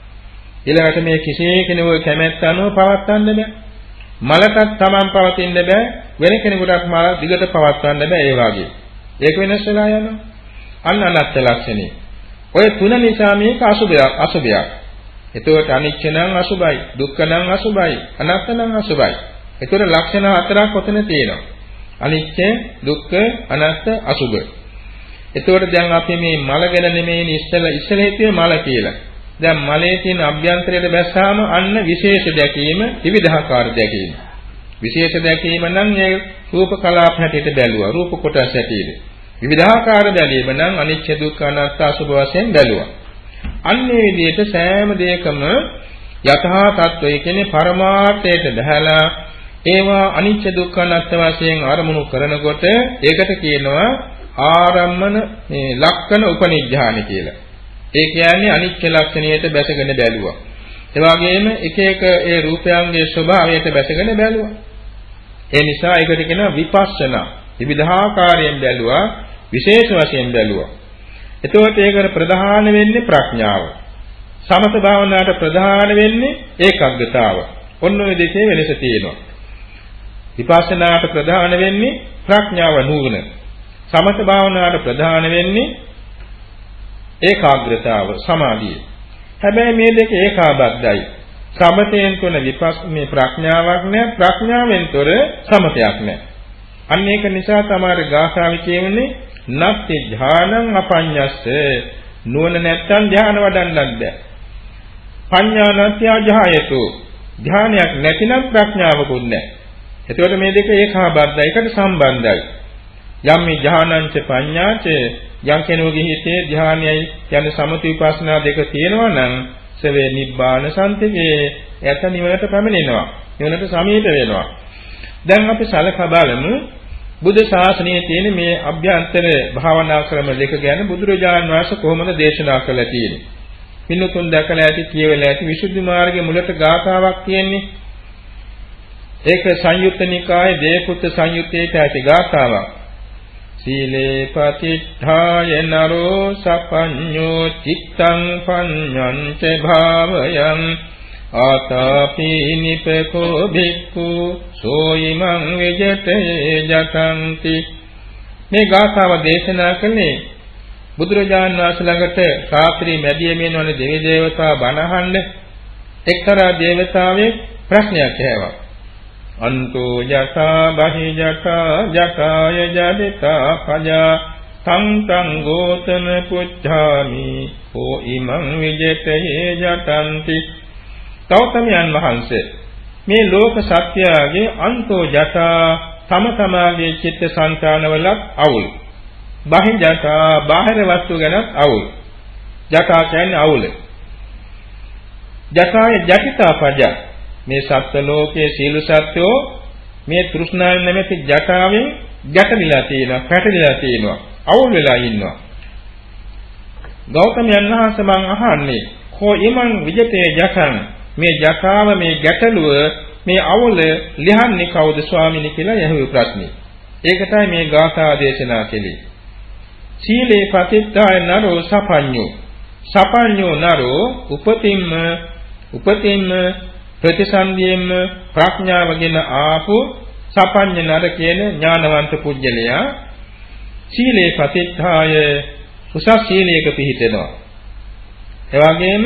ඊළඟට මේ කිසි කෙනෙකුගේ කැමැත්ත අනුව පවත්වන්න බෑ. මලකත් Taman පවතින්න බෑ. වෙන කෙනෙකුටත් මල දිගට පවත්වන්න බෑ ඒ වගේ. ඒක වෙනස් වෙලා යනවා. අන්න අනත්ත් ලක්ෂණය. ඔය තුන නිසා මේක අසුභයක්. එතකොට අනිච්ච නම් අසුභයි, දුක්ඛ නම් අසුභයි, අනාත්ම නම් අසුභයි. එතකොට ලක්ෂණ හතරක් ඔතන තියෙනවා. අනිච්ච, දුක්ඛ, අනාත්ම, අසුභ. එතකොට දැන් අපි මේ මල ගැන නෙමෙයි ඉස්සෙල්ලා හිතුවේ මල කියලා. දැන් මලේ තියෙන අභ්‍යන්තරයට බැස්සාම අන්න විශේෂ දැකීම, විවිධාකාර දැකීම. විශේෂ දැකීම නම් ඒ රූප කලාප හැටියට බැලුවා. රූප කොටස් හැටියට. විවිධාකාර බැලීම නම් අනිච්ච, දුක්ඛ, අනාත්ම, අසුභ වශයෙන් බැලුවා. අන්නේ විදිහට සෑම දෙයකම යථා තත්වය කියන්නේ පරමාර්ථයට බහැලා ඒවා අනිත්‍ය දුක්ඛ අනාත්ම වශයෙන් අරමුණු කරනකොට ඒකට කියනවා ආරම්මන මේ ලක්ෂණ උපනිඥාන කියලා. ඒ කියන්නේ අනිත්‍ය ලක්ෂණයට බැසගෙන බැලුවා. ඒ වගේම එක එක ඒ රූපයන්ගේ ස්වභාවයට බැසගෙන බැලුවා. ඒ නිසා ඒකට කියනවා විපස්සනා. විවිධාකාරයෙන් බැලුවා, විශේෂ වශයෙන් බැලුවා. එතකොට ඒකට ප්‍රධාන වෙන්නේ ප්‍රඥාව. සමත භාවනාවට ප්‍රධාන වෙන්නේ ඒකාග්‍රතාව. ඔන්න ඔය දෙකේ වෙනස තියෙනවා. විපස්සනාට ප්‍රධාන වෙන්නේ ප්‍රඥාව නුවණ. සමත භාවනාවට ප්‍රධාන වෙන්නේ ඒකාග්‍රතාව සමාධිය. හැබැයි මේ දෙක ඒකාබද්ධයි. සමතයෙන් තොර මේ ප්‍රඥාවක් නැහැ, ප්‍රඥාවෙන් තොර සමතයක් නැහැ. අන්න ඒක නිසා තමයි ගාථාවේ කියන්නේ නත්ති ධානං අපඤ්ඤස්ස නුවණ නැත්තම් ධාන වඩන්නත් බෑ. පඤ්ඤානත්‍ය ජායතු ධානයක් නැතිනම් ප්‍රඥාවකුත් නැහැ. එතකොට මේ දෙක ඒකාබද්ධයි, එකට සම්බන්ධයි. යම් මේ ධානංච පඤ්ඤාච යම් කෙනෙකුගේ හිතේ ධානයයි යන සමථ විපස්සනා දෙක තියෙනවා නම් සවේ නිබ්බාන සම්තිකේ යත නිවනට පැමිණෙනවා. නිවනට සමීප වෙනවා. දැන් අපි සලකා බලමු බුද්ධ ශාසනයේ තියෙන මේ අභ්‍යන්තර භාවනා ක්‍රම දෙක ගැන බුදුරජාණන් වහන්සේ කොහොමද දේශනා කළා තියෙන්නේ. පින්නතුන් දැකලා ඇති කියවලා ඇති විසුද්ධි මාර්ගයේ මුලට ගාථාවක් තියෙන්නේ. ඒක සංයුත්ත නිකායේ දේපුත්ත සංයුත්තේට ඇති ගාථාවක්. සීලේ පතිඨාය නරෝ සපඤ්ඤෝ චිත්තං පඤ්ඤංච භාවයං ආතාපි නිපකෝ භික්ඛු සෝයිමං විජතේ ජතන්ති. මේ ගාථාව දේශනා කළේ බුදුරජාණන් වහන්සේ ළඟට රාත්‍රී මැදියමින් වන දෙවි දේවතා බණ අහන්න එක්තරා දේවතාවෙක් ප්‍රශ්නයක් ඇහුවා. අන්තෝ යතා බහි යතා යතාය ජදිතා පජා සංතං ගෝතම පුච්ඡාමි හෝ ඉමං විජතේ ජතන්ති. ගෞතමයන් වහන්සේ මේ ලෝක සත්‍යයේ අන්තෝ යතා තම තමාගේ චිත්ත සංකානවලත් අවුල්. බහි යතා බාහිර වස්තු ගැනත් අවුල්. යතා කියන්නේ අවුල. යතාය ජටිතා පජා මේ සත්ත්ව ලෝකයේ සීල සත්‍යෝ මේ තෘෂ්ණාවෙන් නැමැති ජටාවෙන් ගැටලිලා තියෙනවා, පැටලිලා තියෙනවා, අවුල් වෙලා ඉන්නවා. ගෞතමයන් වහන්සේ මං අහන්නේ කෝ ඊමන් විජිතේ ජටං මේ ජටාව මේ ගැටලුව මේ අවුල ලියන්නේ කවුද ස්වාමීනි කියලා යහුවේ ප්‍රශ්නේ. ඒකටයි මේ ගාථා දේශනා කෙලේ. සීලේ පතිත්තාය නරෝ සපඤ්ඤෝ සපඤ්ඤෝ නරෝ උපතින්ම ප්‍රතිසන්දියෙන්ම ප්‍රඥාවගෙන ආපු සපඤ්ඤ නර කියන ඥානවන්ත පුජ්‍යලයා සීලේ පතිත්තාය උසස් සීලයක පිහිටෙනවා. එවැගේම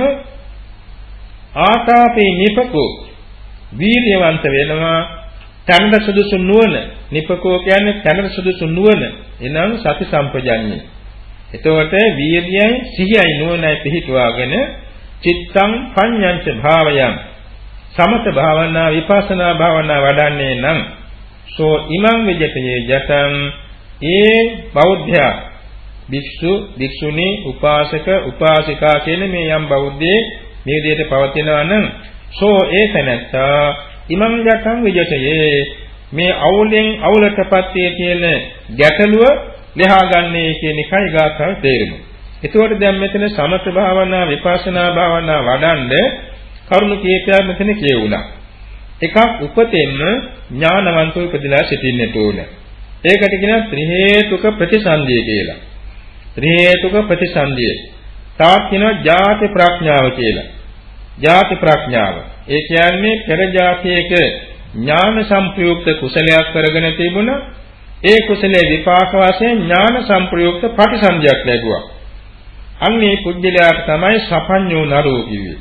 ආතාපේ නිපකෝ වීර්යවන්ත වෙනවා. තනද සුදුසු නුවණ නිපකෝ කියන්නේ තනද සුදුසු නුවණ එනම් සති සම්පජඤ්ඤය. එතකොට වීර්යයයි සිහියයි නුවණයි පිහිටුවාගෙන චිත්තං පඤ්ඤංච භාවයං සමත භාවනා විපස්සනා භාවනා වඩන්නේ නම් සෝ ඉමං විජිතේ ජතං ඒ බෞද්ධයා භික්ෂු භික්ෂුණී උපාසක උපාසිකා කියන මේ යම් බෞද්ධයේ මේ විදිහට පවතිනවා නම් සෝ ඒ තැනත්තා ඉමං ජතං විජිතේ මේ අවුලෙන් අවුලටපත් වේ කියන ගැටලුව ලෙහාගන්නේ කියන එකයි ගාථාවේ තේරුම. එතකොට දැන් මෙතන සමත භාවනා විපස්සනා භාවනා වඩන්නේ කරුණු කීපයක් මෙතන කියවුණා. එකක් උපතෙන්ම ඥානවන්තව ඉපදලා සිටින්නට ඕන. ඒකට කියනවා ත්‍රි හේතුක ප්‍රතිසන්දිය කියලා. ත්‍රි හේතුක ප්‍රතිසන්දිය. තාත් කියනවා ජාති ප්‍රඥාව කියලා. ජාති ප්‍රඥාව. ඒ කියන්නේ පෙර ජාතියක ඥාන සංප්‍රයුක්ත කුසලයක් කරගෙන තිබුණා. ඒ කුසලයේ විපාක වශයෙන් ඥාන සංප්‍රයුක්ත ප්‍රතිසන්දියක් ලැබුවා. අන්නේ පුජ්‍යලයාට තමයි සපඤ්ඤෝ නරෝ කිව්වේ.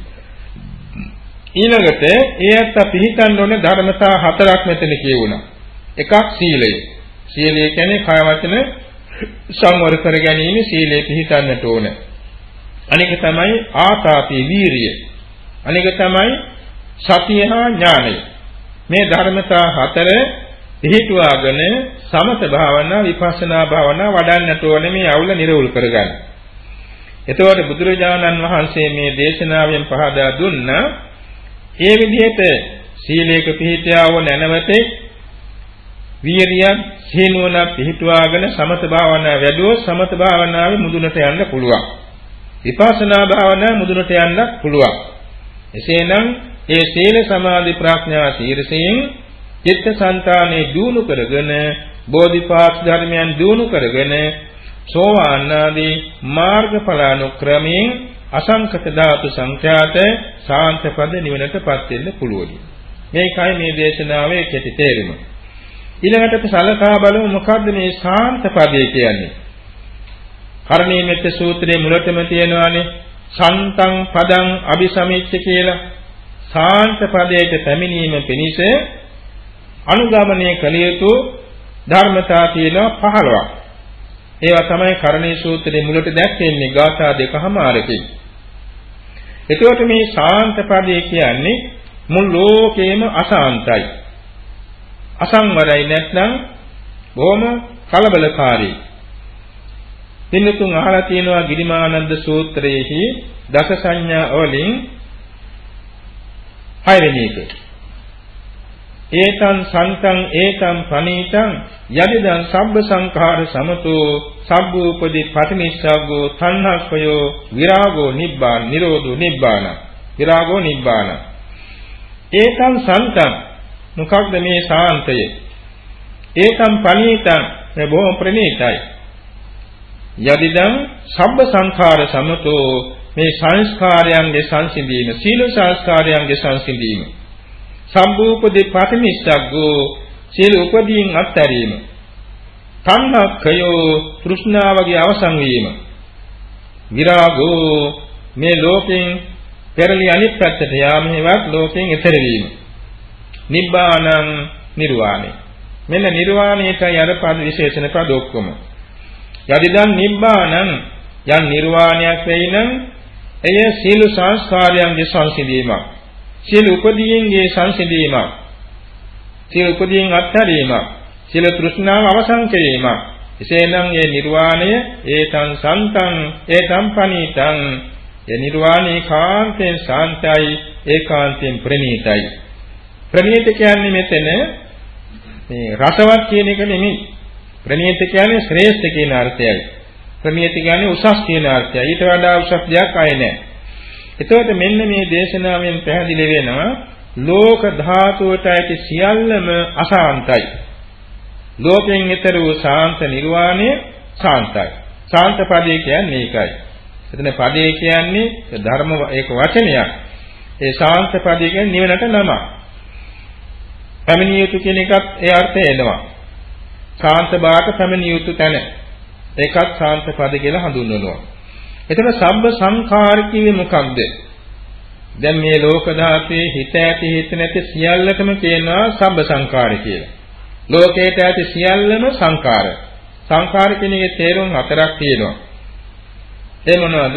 ඊළඟට ඒත් පිළිතන්න ඕනේ ධර්මතා හතරක් මෙතන කියවුණා. එකක් සීලය. සීලය කියන්නේ කාය වචන සංවර කර ගැනීම සීලය පිළිතන්නට ඕනේ. අනික තමයි ආතාපි වීරිය. අනික තමයි සතිය හා ඥානය. මේ ධර්මතා හතර පිළිටුවාගෙන සමත භාවනා විපස්සනා භාවනා වඩන්නට ඕනේ මේ අවුල නිරවුල් කරගන්න. එතකොට බුදුරජාණන් වහන්සේ මේ දේශනාවෙන් පහදා දුන්නා ඒ විදිහට සීලයක පිහිටියා වූ නැනවතේ වීරිය සීනුවන පිහිටුවාගෙන සමත භාවනාව වැඩුවොත් සමත භාවනාවේ මුදුනට යන්න පුළුවන්. විපස්සනා භාවනාවේ මුදුනට යන්න පුළුවන්. එසේනම් ඒ සීල සමාධි ප්‍රඥා සීරසයෙන් චිත්තසංතානෙ දියුණු කරගෙන බෝධිපාක්ෂ ධර්මයන් දියුණු කරගෙන සෝවාන් ආදී මාර්ගඵල අනුක්‍රමයෙන් අසංකත ධාතු සංඛ්‍යාත සාන්ත පද නිවනටපත් වෙන්න පුළුවන්. මේකයි මේ දේශනාවේ කෙටි තේරුම. ඊළඟට සලකා බලමු මොකද්ද මේ සාන්ත පදේ කියන්නේ. කරණීයමෙත්ත සූත්‍රයේ මුලටම තියෙනවානේ සන්තං පදං අபிසමිච්ච කියලා. සාන්ත පදයට පැමිණීම පිණිස අනුගමනය කළ යුතු ධර්මතා තියෙනවා 15ක්. ඒවා තමයි කරණීය සූත්‍රයේ මුලට දැක්වෙන්නේ ගාථා 2මාරකින්. එතකොට මේ ශාන්ත පදේ කියන්නේ මුළු ලෝකේම අශාන්තයි. අසංවරයි නැත්නම් බොහොම කලබලකාරී. පින්නතුන් අහලා තියෙනවා ගිරිමානන්ද සූත්‍රයේහි දස සංඥා වලින් 6 වෙනි එක. ඒතං සන්තං ඒතං ප්‍රණීතං යදිදං සබ්බ සංඛාර සමතෝ සබ්බූපදී පටිනිස්සග්ගෝ තණ්හක්ඛයෝ විරාගෝ නිබ්බාන නිරෝධෝ නිබ්බාන විරාගෝ නිබ්බාන. ඒතං සන්තං මොකක්ද මේ සාන්තය? ඒතං ප්‍රණීතං මේ බොහොම ප්‍රණීතයි. යදිදං සබ්බ සංඛාර සමතෝ මේ සංස්කාරයන්ගේ සංසිඳීම සීල සංස්කාරයන්ගේ සංසිඳීම සම්භූපදී පටිනිස්සග්ගෝ සීල උපදීන් අත්හැරීම තණ්හක්ඛයෝ තෘෂ්ණාවගේ අවසන් වීම විරාගෝ මේ ලෝකෙන් පෙරළි අනිත් පැත්තට යාමෙහිවත් ලෝකෙන් එතර වීම නිබ්බානං නිර්වාණය මෙන්න නිර්වාණයටයි අර පද විශේෂණ පද ඔක්කොම යදිදන් නිබ්බානං යන් නිර්වාණයක් වෙයි නම් එය සීල සංස්කාරයන්ගේ සංසිඳීමක් සීල උපදීන්ගේ සංසිඳීමක් සීල උපදීන් අත්හැරීමක් සීල තෘෂ්ණාව අවසන් කිරීමක් එසේනම් මේ නිර්වාණය ඒතං සන්තං ඒතං පනීතං ඒ නිර්වාණේ කාන්තෙන් සාන්තයි ඒකාන්තෙන් ප්‍රණීතයි ප්‍රණීත කියන්නේ මෙතන මේ රසවත් කියන එක නෙමෙයි ප්‍රණීත කියන්නේ ශ්‍රේෂ්ඨ කියන අර්ථයයි ප්‍රණීත කියන්නේ උසස් කියන අර්ථයයි ඊට වඩා උසස් දෙයක් ආයේ නැහැ. එතකොට මෙන්න මේ දේශනාවෙන් පැහැදිලි වෙනවා ලෝක ධාතුවට ඇති සියල්ලම අශාන්තයි. ලෝකයෙන් ඈතර වූ ශාන්ත නිර්වාණය ශාන්තයි. ශාන්ත පදේ කියන්නේ ඒකයි. එතන පදේ කියන්නේ ධර්ම ඒක වචනයක්. ඒ ශාන්ත පදේ කියන්නේ නිවනට නම. පැමිණිය යුතු කියන එකත් ඒ අර්ථය එනවා. ශාන්ත බාට පැමිණිය යුතු තැන. ඒකත් ශාන්ත පද කියලා හඳුන්වනවා. එතකොට සබ්බ සංඛාර කියේ මොකක්ද? දැන් මේ ලෝක ධාතුවේ හිත ඇති හිත නැති සියල්ලටම කියනවා සබ්බ සංඛාර කියලා. ලෝකයට ඇති සියල්ලම සංඛාර. සංඛාර කියන එකේ තේරුම් හතරක් තියෙනවා. ඒ මොනවද?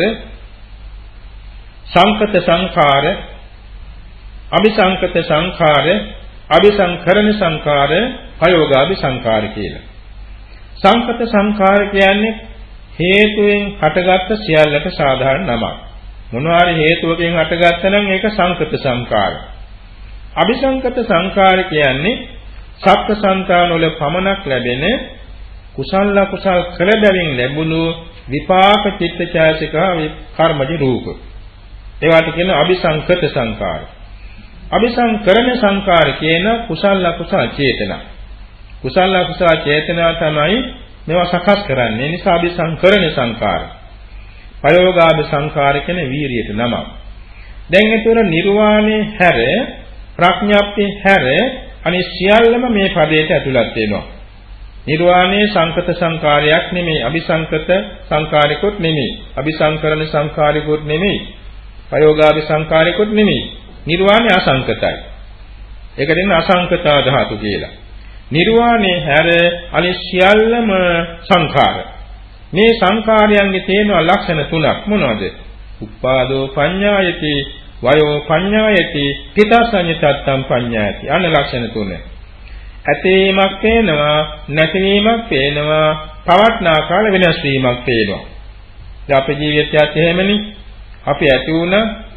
සංකත සංඛාර, අபிසංකත සංඛාර, අபிසංකරණ සංඛාර, අයෝගාභි සංඛාර කියලා. සංකත සංඛාර කියන්නේ හේතුවෙන් හටගත්ත සියල්ලට සාධාරණ නමක්. මොනවාරි හේතුවකින් හටගත්ත නම් ඒක සංකත සංඛාර. අபிසංකත සංඛාර කියන්නේ සත්ත්ව සංතාන වල පමණක් ලැබෙන කුසල කුසල් කළ බැවින් ලැබුණු විපාක චිත්තචෛතසික කර්මජ රූප. ඒවට කියන අபிසංකත සංඛාර. අபிසංකරණ සංඛාර කියන කුසල කුසල් චේතනා. කුසල කුසල චේතනා තමයි මේවා සකස් කරන්නේ. නිසා අபிසංකරණ සංඛාර. ප්‍රයෝගාභ සංඛාර කියන වීරියට නම. දැන් ඒතර නිර්වාණය හැර ප්‍රඥාප්තිය හැර අනිත් සියල්ලම මේ පදයට ඇතුළත් වෙනවා. නිර්වාණය සංකත සංඛාරයක් නෙමෙයි, අபிසංකත සංඛාරිකුත් නෙමෙයි, අபிසංකරණ සංඛාරිකුත් නෙමෙයි, ප්‍රයෝගාභ සංඛාරිකුත් නෙමෙයි. නිර්වාණය අසංකතයි. ඒක දෙන්නේ අසංකතා ධාතු කියලා. නිර්වාණය හැර අනිත් සියල්ලම සංඛාර. මේ සංඛාරයන්ගේ තියෙන ලක්ෂණ තුනක් මොනවද? උප්පාදෝ පඤ්ඤායති, වයෝ පඤ්ඤායති, පිටසඤ්ඤතත්තම් පඤ්ඤායති. අන්න ලක්ෂණ තුන. ඇතීමක් පේනවා, නැතිවීමක් පේනවා, පවත්නා කාල වෙනස් වීමක් පේනවා. දැන් අපේ ජීවිතයත් එහෙමනේ. අපි ඇති වුණා,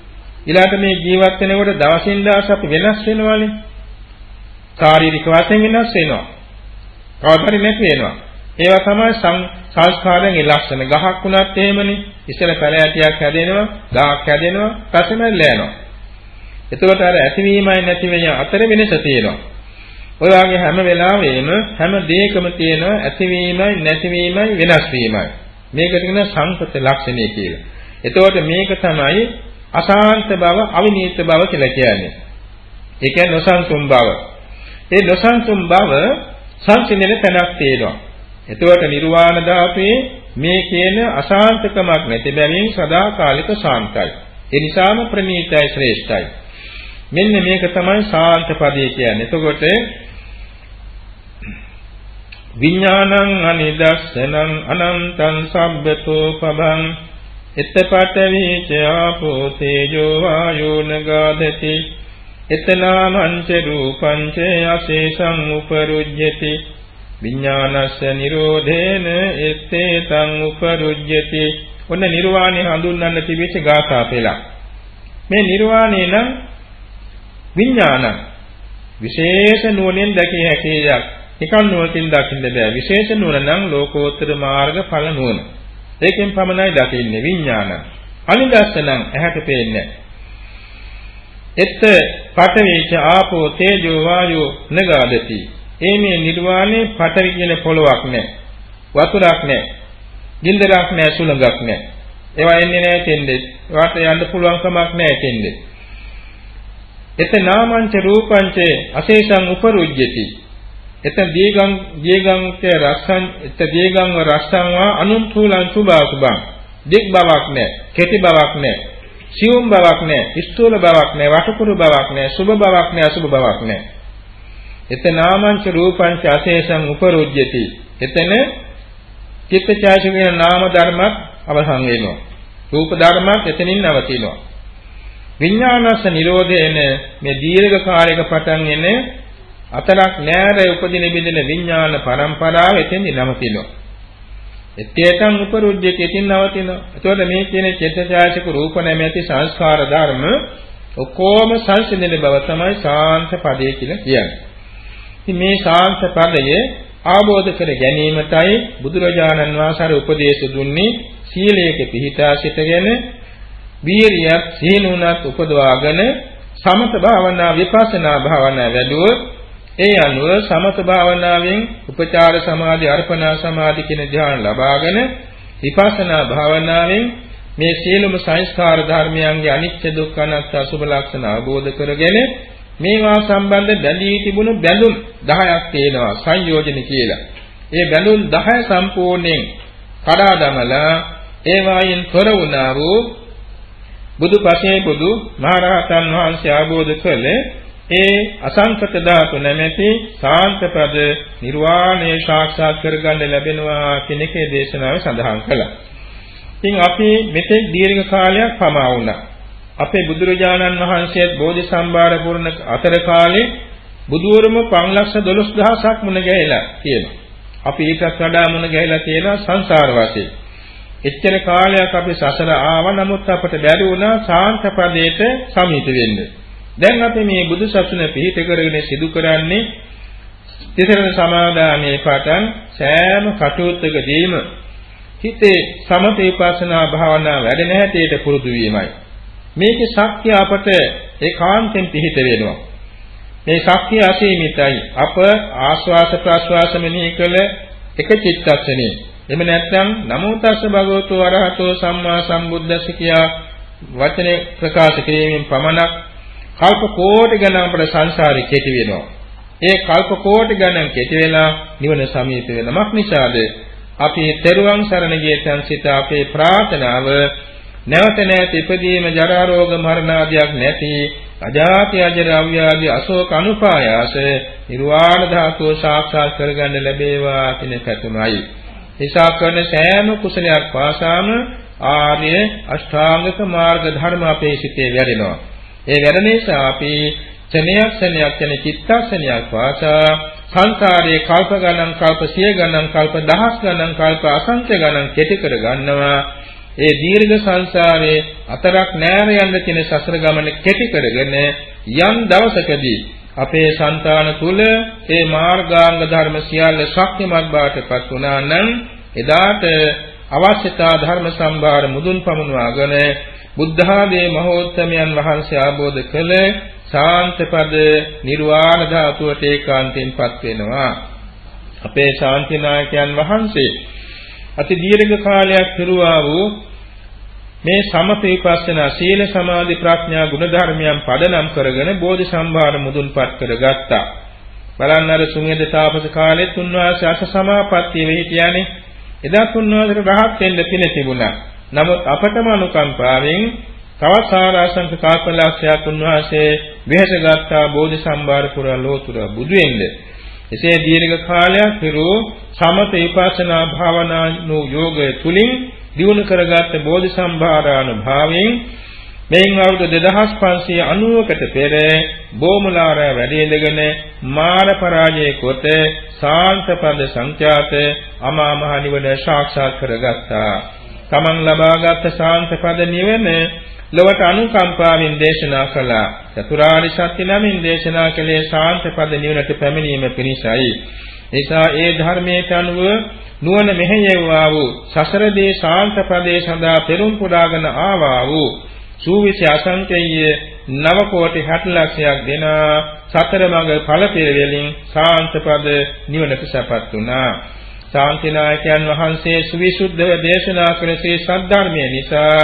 ඊළාට මේ ජීවත් වෙනකොට දවසින් දවස අපි වෙනස් වෙනවානේ. ශාරීරික වශයෙන් වෙනස් වෙනවා. කවදාවත් නැති වෙනවා. ඒවා තමයි සංස්කාරයන්ගේ ලක්ෂණ. ගහක් වුණත් එහෙමනේ. ඉස්සෙල්ල පැල ඇටියක් හැදෙනවා, ගහක් හැදෙනවා, පස්සෙමල්ල යනවා. එතකොට අර ඇතිවීමයි නැතිවීම අතර වෙනස තියෙනවා. ඔය වගේ හැම වෙලාවෙම හැම දෙයකම තියෙනවා ඇතිවීමයි නැතිවීමයි වෙනස් වීමයි. මේකට කියන සංකත ලක්ෂණය කියලා. එතකොට මේක තමයි අසාන්ත බව, අවිනීත බව කියලා කියන්නේ. ඒ කියන්නේ නොසන්සුන් බව. ඒ නොසන්සුන් බව සංසිඳෙන තැනක් තියෙනවා. එතකොට නිර්වාණ ධාතුවේ මේ කියන අසාන්තකමක් නැති බැවින් සදාකාලික ශාන්තයි. ඒ නිසාම ප්‍රණීතයි ශ්‍රේෂ්ඨයි. මෙන්න මේක තමයි ශාන්ත පදේ කියන්නේ. එතකොට විඥානං අනිදස්සනං අනන්තං සබ්බතෝ පබං එත්තපට විච ආපෝ තේජෝ වායෝ නගාදති එතනාමංච රූපංච අශේෂං උපරුජ්ජති විඥානස්ස නිරෝධේන එත්තේතං උපරුජ්ජති. ඔන්න නිර්වාණය හඳුන්වන්න තිබෙච්ච ගාථා පෙළක්. මේ නිර්වාණය නම් විඥාන විශේෂ නුවණෙන් දැකිය හැකි දෙයක්. නිකන් නුවණින් දකින්න බෑ. විශේෂ නුවණ නම් ලෝකෝත්තර මාර්ග ඵල නුවණ. ඒකෙන් පමණයි දකින්නේ විඥාන. අනිදස්සනම් ඇහැට පේන්නේ. එත් පඨවිච ආපෝ තේජෝ වායෝ නගාදති. මේ නිර්වාණය පඨවි කියන පොළොවක් නෑ. වතුරක් නෑ. ගින්දරක් නෑ, සුළඟක් නෑ. ඒවා එන්නේ නෑ තෙන්දේ. ඒවට යන්න පුළුවන් කමක් නෑ තෙන්දේ. එතනාමංච රූපංච අශේෂං උපරුජ්ජති. දීගං රස්සං වා අනුන්තුලං සුභාසුභං. දික් බවක් නැහැ, කෙටි බවක් නැහැ, සියුම් බවක් නැහැ, ස්ථූල බවක් නැහැ, වටකුරු බවක් නැහැ, සුභ බවක් නැහැ, අසුභ බවක් නැහැ. එතනාමංච රූපංච අශේෂං උපරුජ්ජති. එතන චිත්තචෛතසික කියන නාම ධර්මත් අවසන් වෙනවා. රූප ධර්මත් එතනින් නවතිනවා. විඥානස්ස නිරෝධේන මේ දීර්ඝ කාලයක පටන් එන අතරක් නෑර උපදින බින්දින විඥාන පරම්පරාව එතෙන්දි නවතිනවා. එතේතං උපරුජ්ජති එතින් නවතිනවා. එතකොට මේ කියන චිත්තචෛතසික රූප නැමැති සංස්කාර ධර්ම ඔක්කොම සංසිඳන බව තමයි ශාන්ත පදේ කියලා කියන්නේ. ඉතින් මේ ශාන්ත පදයේ ආબોධ කර ගැනීමටයි බුදුරජාණන් වහන්සේ උපදේශ දුන්නේ සීලයක පිහිටා සිටගෙන වීරියක් සීනුණත් උපදවාගෙන සමත භාවනා විපස්සනා භාවනා වැඩුවොත් ඒ අනුව සමත භාවනාවෙන් උපචාර සමාධි අර්පණා සමාධි කියන ධ්‍යාන ලබාගෙන විපස්සනා භාවනාවෙන් මේ සියලුම සංස්කාර ධර්මයන්ගේ අනිත්‍ය දුක්ඛ අනාත්ම අසුභ ලක්ෂණ අවබෝධ කරගෙන මේවා සම්බන්ධ බැඳී තිබුණු බැඳුම් 10ක් තියෙනවා සංයෝජන කියලා. ඒ බැඳුම් 10 සම්පූර්ණයෙන් කඩා දමලා ඒවායින් තොර වුණා වූ බුදුපසේ බුදු මහරහතන් වහන්සේ ආબોධ කළේ ඒ අසංකත ධාතු නැමැති සාන්තපද නිර්වාණය සාක්ෂාත් කරගන්න ලැබෙනවා කියන එකේ දේශනාවේ සඳහන් කළා. ඉතින් අපි මෙතෙක් දීර්ඝ කාලයක් පමා වුණා. අපේ බුදුරජාණන් වහන්සේත් බෝධි සම්භාර පුරණ අතර කාලේ බුදුවරම 512000ක් මුණ ගැහිලා තියෙනවා. අපි ඒකත් වඩා මුණ ගැහිලා තියෙනවා සංසාර වාසී. එච්චර කාලයක් අපි සසර ආව නමුත් අපට බැරි වුණා ශාන්ත පදයට සමීප වෙන්න. දැන් අපි මේ බුදු සසුන පිහිට කරගෙන සිදු කරන්නේ තිසරණ සමාදානයේ පටන් සෑම කටයුත්තකදීම හිතේ සමථ විපස්සනා භාවනා වැඩෙන හැටියට පුරුදු වීමයි. මේකේ ශක්තිය අපට ඒකාන්තයෙන් පිහිට වෙනවා. මේ ශක්තිය අසීමිතයි. අප ආස්වාස ප්‍රාස්වාස මෙනෙහි කළ එක චිත්තක්ෂණේ එහෙම නැත්නම් නමෝ තස්ස භගවතු වරහතෝ සම්මා සම්බුද්දස්ස කියා වචනේ ප්‍රකාශ කිරීමෙන් පමණක් කල්ප කෝටි ගණන් අපේ සංසාරේ කෙටි වෙනවා. ඒ කල්ප කෝටි ගණන් කෙටි වෙලා නිවන සමීප වෙනමක් නිසාද අපි තෙරුවන් සරණ ගිය තැන් සිට අපේ ප්‍රාර්ථනාව නැවත නැවත ඉපදීම ජරා රෝග මරණ ආදියක් නැති අජාති අජර අව්‍යාදී අශෝක අනුපායාස නිර්වාණ ධාතුව සාක්ෂාත් කරගන්න ලැබේවා කියන පැතුමයි. නිසා කරන සෑම කුසලයක් පාසාම ආර්ය අෂ්ටාංගික මාර්ග ධර්ම අපේ සිතේ වැඩෙනවා. ඒ වැඩෙන නිසා අපි ක්ෂණයක් යන චිත්තක්ෂණයක් පාසා සංසාරයේ කල්ප ගණන් කල්ප සිය ගණන් කල්ප දහස් ගණන් කල්ප අසංඛ්‍ය ගණන් කෙටි කර ගන්නවා. ඒ දීර්ඝ සංසාරේ අතරක් නෑර යන්න තියෙන සසර ගමන කෙටි කරගෙන යම් දවසකදී අපේ సంతාන තුල ඒ මාර්ගාංග ධර්ම සියල්ල ශක්තිමත් බවටපත් වුණා නම් එදාට අවශ්‍යතා ධර්ම සම්භාර මුදුන් පමුණවාගෙන බුද්ධ ආදී මහෝත්තමයන් වහන්සේ ආબોධ කළ ශාන්තපද නිර්වාණ ධාතුවට ඒකාන්තයෙන්පත් වෙනවා. අපේ ශාන්තිනායකයන් වහන්සේ අති දීර්ඝ කාලයක් පිරුවා වූ මේ සමථ විපස්සනා සීල සමාධි ප්‍රඥා ගුණ ධර්මයන් පදනම් කරගෙන බෝධි සම්භාර මුදුන්පත් කරගත්තා. බලන්න අර සුමේද තාපස කාලෙත් උන්වහන්සේ අස සමාපත්තිය වෙහි කියන්නේ එදා උන්වහන්සේට රහත් වෙන්න පින තිබුණා. නමුත් අපටම අනුකම්පාවෙන් තවත් සාරාංශක කාර්යලක්ෂයක් උන්වහන්සේ වෙහෙසගත්තා බෝධි සම්භාර පුරා ලෝතුර බුදු වෙන්නේ. එසේ දීර්ඝ කාලයක් පෙරෝ සමත විපස්සනා භාවනා යෝගය තුලින් දියුණු කරගත් බෝධි සම්භාරානුභාවයෙන් මෙයින් අවුරුදු 2590කට පෙර බෝමුලාර වැඩිඳගෙන මාන පරාජය කොට සාන්තපද සංඛ්‍යාත අමා මහ නිවන සාක්ෂාත් කරගත්තා. තමන් ලබාගත් සාන්තපද නිවන ලොවට අනුකම්පාවෙන් දේශනා කළා. චතුරාර්ය සත්‍ය නමින් දේශනා කළේ සාන්තපද නිවනට පැමිණීම පිණිසයි. එසා ඒ ධර්මයට අනුව නුවණ මෙහෙයවා වූ සසරදී ශාන්තපදේ සඳහා පෙරම් පුරාගෙන ආවා වූ සූවිසි අසංකේය 9 කෝටි 60 ලක්ෂයක් දෙන සතර මඟ ඵල පෙරවලින් ශාන්තපද නිවනට සපත් වුණා. ශාන්තිනායකයන් වහන්සේ සවිසුද්ධව දේශනා කළ ශ්‍රී සද්ධර්මයේ නිසා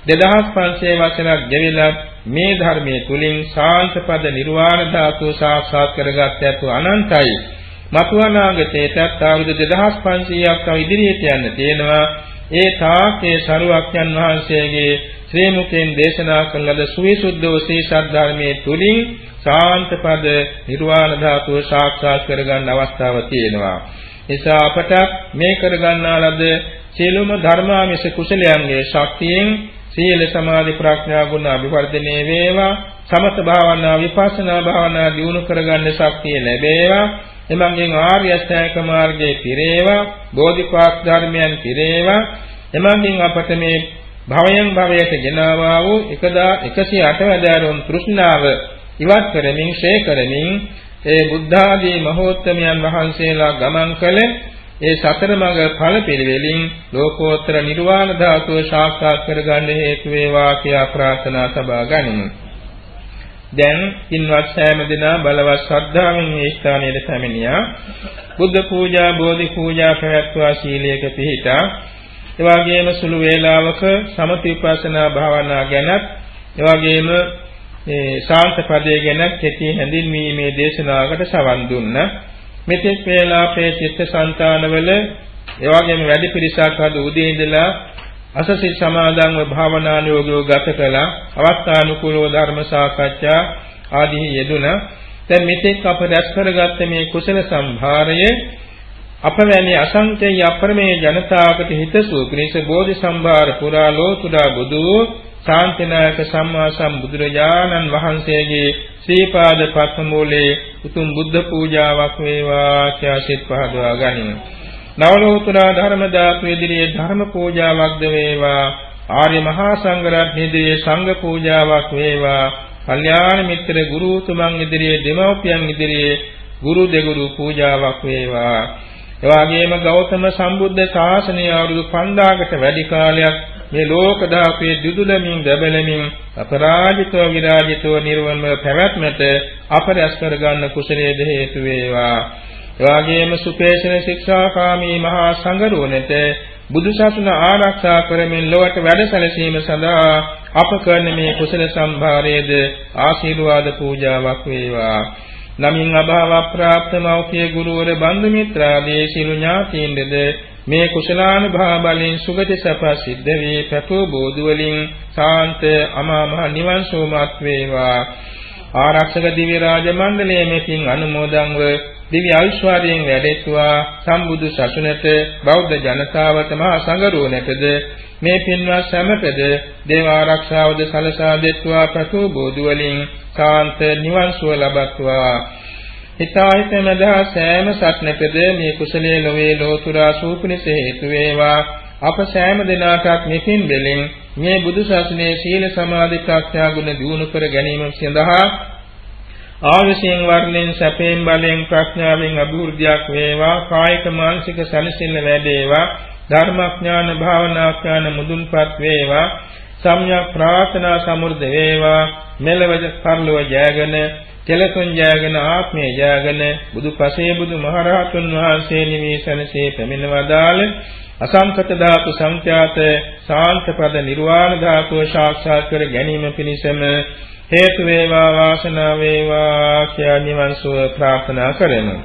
2500 වසරක් ගෙවිලා මේ ධර්මයේ තුලින් ශාන්තපද නිර්වාණ ධාතුව සාක්ෂාත් කරගත් ඇතු අනන්තයි. මතුවනාගතේටත් අවුරුදු 2500ක් තව ඉදිරියට යන්න තියෙනවා. ඒ තාකේ සරුවක්යන් වහන්සේගේ ශ්‍රී මුඛයෙන් දේශනා කළ ලද සවිසුද්ධ ශ්‍රී සද්ධර්මයේ තුලින් ශාන්තපද නිර්වාණ ධාතුව සාක්ෂාත් කරගන්න අවස්ථාව තියෙනවා. නිසා අපට මේ කරගන්නා ලද සියලුම ධර්මාමිෂ කුසලයන්ගේ ශක්තියෙන් සීල සමාධි ප්‍රඥා ගුණ අභිවර්ධනය වේවා. සමත භාවනා විපස්සනා භාවනා දියුණු කරගන්න ශක්තිය ලැබේවා. එමන්ගෙන් ආර්ය අෂ්ටාංග මාර්ගයේ පිරේවා. බෝධිපාක් ධර්මයන් පිරේවා. එමන්ගෙන් අපට මේ භවයෙන් භවයට ගෙනාවා වූ 1108 වැදෑරුම් තෘෂ්ණාව ඉවත් කරමින් ශේ කරමින් ඒ බුද්ධ ආදී මහෝත්තමයන් වහන්සේලා ගමන් කළ ඒ සතර මඟ ඵල පිළිවෙලින් ලෝකෝත්තර නිර්වාණ ධාතුව සාක්ෂාත් කරගන්න හේතු වේවා කියා ප්‍රාර්ථනා සබා ගනිමු. දැන් ඉන්වත් සෑම දිනා බලවත් ශ්‍රද්ධාවෙන් මේ ස්ථානයේ පැමිණියා. බුද්ධ පූජා බෝධි පූජා පැවැත්වා සීලයක පිහිටා එවාගෙම සුළු වේලාවක සමථ විපස්සනා භාවනා ගැනත් එවාගෙම මේ ශාන්ත පදයේ ගැන කෙටි හැඳින්වීමේ දේශනාවකට සවන් දුන්නා. මෙතෙක් වේලා අපේ චිත්තසංතානවල එවාගෙම වැඩි පිරිසක් අද උදේ ඉඳලා අසසි සමාදන්ව භාවනා යෝගය ගත කළා. අවස්ථානුකූලව ධර්ම සාකච්ඡා ආදී යෙදුණා. දැන් මෙතෙක් අප රැස් කරගත්ත මේ කුසල සම්භාරයේ අපවැනි අසංඛ්‍ය අප්‍රමේය ජනතාවකට හිතසුව පිණිස බෝධි සම්භාර පුරා ලෝතුරා බුදු ශාන්තිනායක සම්මා සම්බුදුරජාණන් වහන්සේගේ ශ්‍රී පාද පත්ම මූලයේ උතුම් බුද්ධ පූජාවක් වේවා කියා සිත පහදවා ගනිමු. නවලෝතුරා ධර්ම ධාතු ඉදිරියේ ධර්ම පූජාවක්ද වේවා. ආර්ය මහා සංඝ රත්නයේ ඉදිරියේ සංඝ පූජාවක් වේවා. කල්යාණ මිත්‍ර ගුරුතුමන් ඉදිරියේ දෙමව්පියන් ඉදිරියේ ගුරු දෙගුරු පූජාවක් වේවා. එවාගෙම ගෞතම සම්බුද්ධ ශාසනය අවුරුදු 5000කට වැඩි කාලයක් මේ ලෝක ධාතුවේ දිදුලමින් දැබලමින් අපරාජිතව විරාජිතව නිර්වන්ව පැවැත්මට අපරැස් කරගන්න කුසලයේ හේතු වේවා. එවාගෙම සුපේශන ශික්ෂාකාමී මහා සංඝරුවනට බුදුසසුන ආරක්ෂා කරමින් ලොවට වැඩසැලසීම සඳහා අප කරන මේ කුසල සම්භාරයේද ආශිර්වාද පූජාවක් වේවා. නමින් අභාව ප්‍රාප්ත මෞඛ්‍ය ගුරුවර බන්දු මිත්‍රාදී සිළු ඥාතීන්ද මේ කුසලානුභාව බලෙන් සුගති සප සිද්ධ වේ ප්‍රතෝ බෝධි වලින් ශාන්ත අමා මහ නිවන් සෝමත් වේවා. ආරක්ෂක දිව්‍ය රාජ මණ්ඩලයේ මෙකින් අනුමෝදන්ව දිව්‍ය ඓශ්වර්යයෙන් වැඩෙත්වා සම්බුදු සසුනට බෞද්ධ ජනතාවට මහා සංඝරුවනටද මේ පින්වත් සැමටද දේව ආරක්ෂාවද සලසා දෙත්වා ප්‍රතෝ බෝධි වලින් ශාන්ත නිවන් සුව ලබත්වා. හිතාහිත මදා සෑම සත්නකද මේ කුසලයේ ලෝවේ ලෝතුරා සූපිනිස හේතු වේවා. අප සෑම දිනකටත් මෙකින් දෙලින් මේ බුදු සසුනේ සීල සමාධි ප්‍රඥා ගුණ දියුණු කර ගැනීම සඳහා ආයසයෙන් වර්ණයෙන් සැපයෙන් බලයෙන් ප්‍රඥාවෙන් අභිවෘද්ධියක් වේවා කායික මානසික සැලසෙල්ල වැඩේවා ධර්මඥාන භාවනාඥාන මුදුන්පත් වේවා සම්‍යක් ප්‍රාර්ථනා සමෘද්ධ වේවා මෙලව පරලොව ජයගෙන කෙලසුන් ජයගෙන ආත්මය ජයගෙන බුදුපසේ බුදු මහරහතුන් වහන්සේ නිවේසනසේ පැමිණවදාළ අසංකත ධාතු සංඛ්‍යාත සාන්තපද නිර්වාණ ධාතුව සාක්ෂාත් කර ගැනීම පිණිසම හේතු වේවා වාසනාව වේවා කියා නිවන් සුව ප්‍රාර්ථනා කරමු.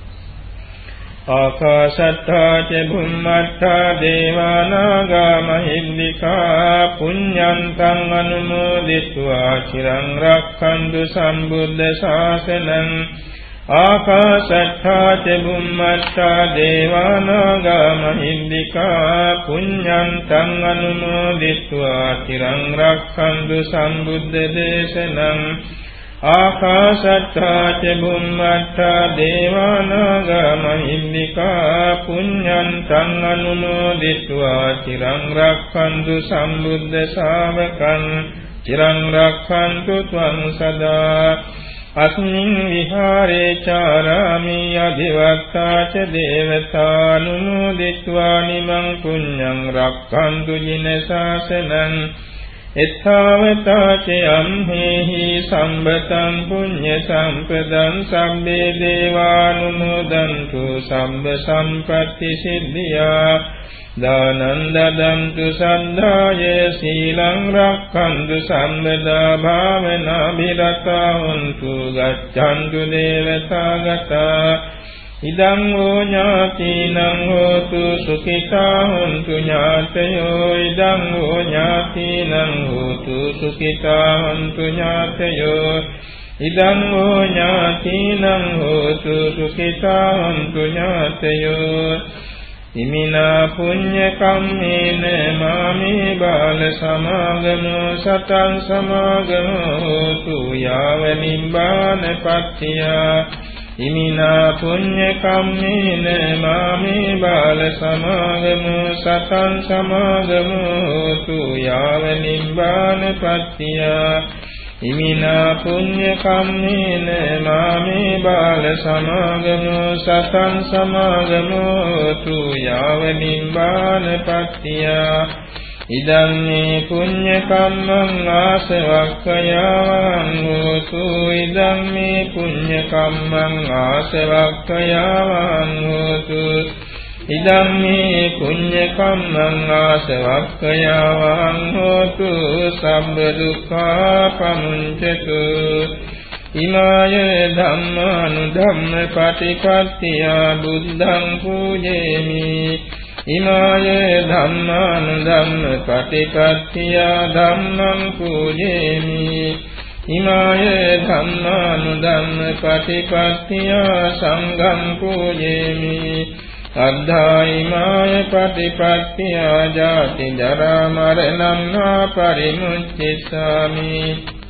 ආකාශත්තා ච බුම්මත්තා දේවානාගා මහින්దికා පුඤ්ඤන්තං අනුමෝදිත्वा චිරං රක්ඛන්තු සම්බුද්ධ ශාසනං ආකාශත්තා ච බුම්මත්තා දේවානාගා මහින්దికා පුඤ්ඤන්තං අනුමෝදිත्वा චිරං රක්ඛන්තු සම්බුද්ධ දේශනං ආකාශත්තා ච බුම්මත්තා දේවානාගා මහින්దికා පුඤ්ඤන්තං අනුමෝදිත्वा චිරං රක්ඛන්තු සම්බුද්ධ ශාවකං චිරං රක්ඛන්තු ත්වං සදා අස්මින් විහාරේ චාරාමි අධිවක්තා ච දේවතානුමෝදිත्वा නිමං පුඤ්ඤං රක්ඛන්තු ජින ශාසනං එත්තාවතා ච අම්හෙහි සම්බතං පුඤ්ඤ සම්පදං සම්මේ දේවානුමෝදන්තු සම්බ සම්පත්‍ති සිද්ධියා දානං දදන්තු සද්ධාය සීලං රක්ඛන්තු සම්මදා භාවනා විරතා හොන්තු ගච්ඡන්තු දේවතාගතා ඉදං හෝ ඥාතිනං හෝතු සුඛිතා හොන්තු ඥාතයෝ ඉදං හෝ ඥාතිනං හෝතු සුඛිතා හොන්තු ඥාතයෝ ඉදං හෝ ඥාතිනං හෝතු සුඛිතා හොන්තු ඥාතයෝ ඉමිනා පුඤ්ඤ කම්මේන මාමේ බාල සමාගමෝ සතං සමාගමෝ හෝතු යාව නිබ්බාන පත්තියා ඉමිනා පුඤ්ඤ කම්මේන මාමේ බාල සමාගමෝ සතං සමාගමෝ හෝතු යාව නිබ්බාන පත්තියා ඉමිනා පුඤ්ඤ කම්මේන මාමේ බාල සමාගමෝ සතං සමාගමෝ හෝතු යාව නිබ්බාන පත්තියා ඉදං මේ පුඤ්ඤ කම්මං ආසවක්ඛයාවං හෝතු ඉදං මේ පුඤ්ඤ කම්මං ආසවක්ඛයාවං හෝතු ඉදං මේ පුඤ්ඤ කම්මං ආසවක්ඛයාවං හෝතු සම්බ දුක්ඛා පමුඤ්චතු ඉමාය ධම්මානුධම්ම පටිපත්තිය බුද්ධං පූජේමි ඉමාය ධම්මානුධම්ම පටිපත්තිය ධම්මං පූජේමි ඉමාය ධම්මානුධම්ම පටිපත්තිය සංඝං පූජේමි අද්ධා ඉමාය පටිපත්තිය ජාති ජරා මරණං පරිමුච්ඡාමි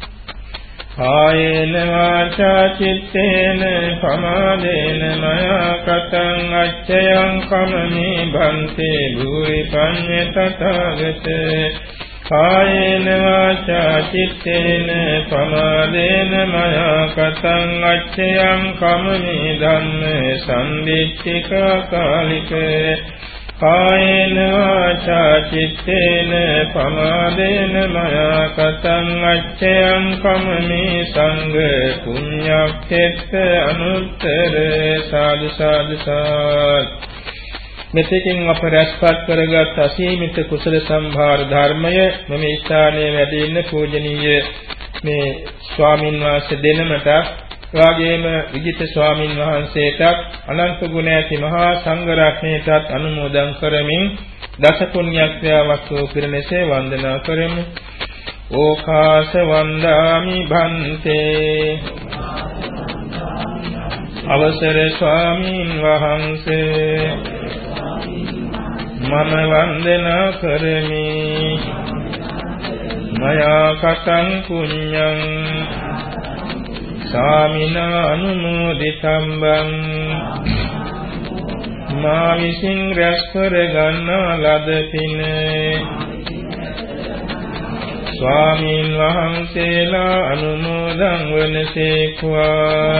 කායේන වාචා චිත්තේන පමාදේන මයා කතං අච්ඡයං කමමේ භන්තේ භූරි පඤ්ඤ තථාගතේ කායේන වාචා චිත්තේන පමාදේන මයා කතං අච්ඡයං කමමේ ධම්ම සම්දිත්තික කාලිකේ කායේන වාචා චිත්තේන පමාදේන මයා කතං අච්ඡයං කමමේ සංඝ පුඤ්ඤක්ඛෙත්ත අනුත්තර සාදු සාදු සාදු මෙතෙකින් අප රැස්පත් කරගත් අසීමිත කුසල සම්භාර ධර්මය මෙම ස්ථානයේ වැඩ ඉන්න පූජනීය මේ ස්වාමින් වහන්සේ දෙනමට එවාගේම විජිත ස්වාමින් වහන්සේටත් අනන්ත ගුණ ඇති මහා සංඝ රත්නයටත් අනුමෝදන් කරමින් දස පුණ්‍යක්‍රියාවක් වූ පිරිනැසේ වන්දනා කරමු. ඕකාස වන්දාමි භන්තේ අවසර ස්වාමින් වහන්සේ මම වන්දනා කරමි. මයා කතං පුඤ්ඤං සාමිනා අනුමෝදිතම්බං මා විසින් රැස් කර ගන්නා ලද පින ස්වාමීන් වහන්සේලා අනුමෝදන් වනසේක්වා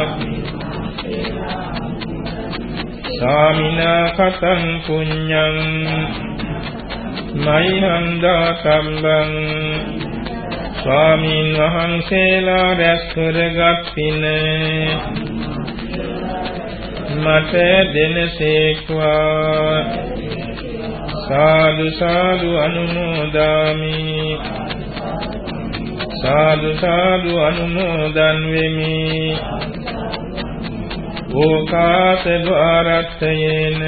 සාමිනා කතං පුඤ්ඤං මයිහන්දා සම්බං ස්වාමීන් වහන්සේලා රැස් කරගත් පින මට දෙනසේක්වා සාදු සාදු අනුමෝදාමි සාදු සාදු අනුමෝදන් වෙමි ඕකාස ద్వාරත්තයේන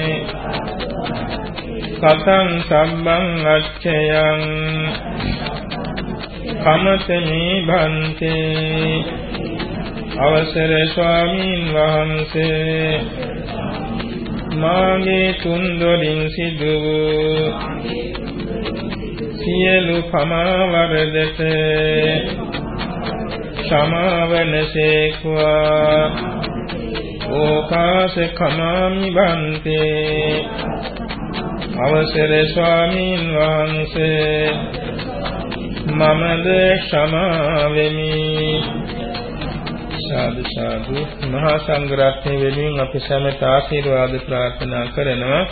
කතං සම්බං අච්ඡයං කමතමි භන්තේ අවසර ස්වාමීන් වහන්සේ මාගේ තුන්දොරින් සිදු සියලු පමාවරදට සමාවනසේක්වා ඕකාස කමාමි බන්තේ අවසර ස්වාමීන් වහන්සේ මමද සමාවෙමි සාදු සාදු මහා සංඝරත්නය වෙනුවෙන් අපි සැමට ආශිර්වාද ප්‍රාර්ථනා කරනවා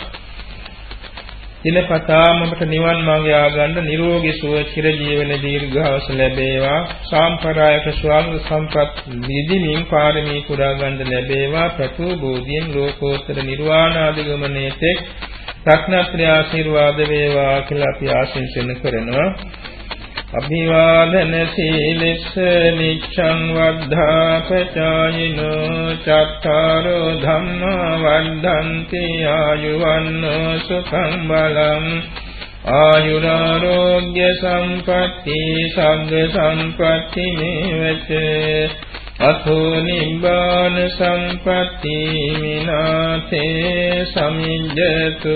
දිනපතාම අපට නිවන් මාර්ගය ආගන්න නිරෝගී සුව චිරජීවන දීර්ඝාස ලැබේවා සාම්ප්‍රදායික ස්වාංග සම්පත් නිදිමින් පාරමී පුරා ගන්න ලැබේවා ප්‍රතු බෝධියෙන් ලෝකෝත්තර නිර්වාණ ආදිගමනයේට රත්නත්‍රි ආශිර්වාද වේවා කියලා අපි ආශිර්වාද කරනවා අභිවාදන සීලස්ස නිච්ඡං වද්ධාපචායිනෝ චත්තාරෝ ධම්මා වද්ධන්ති ආයුවන්නෝ සුඛං බලං ආයුරාෝග්‍ය සම්පatti සග්ග සම්පatti මේවච අතෝ නිබ්බාන සම්පatti මිනාතේ සමිජ්ජතු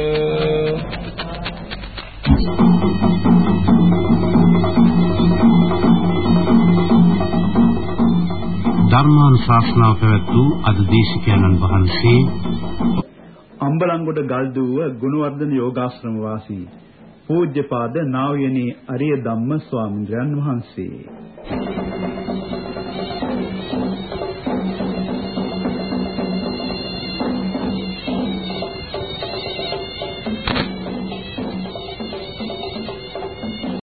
ධර්මානුශාසනාව පැවැත් වූ අද දේශිකානන් වහන්සේ අම්බලන්ගොඩ ගල්දුව ගුණවර්ධන යෝගාශ්‍රම වාසී පූජ්‍යපාද නා වූ අරිය ධම්ම ස්වාමීන් වහන්සේ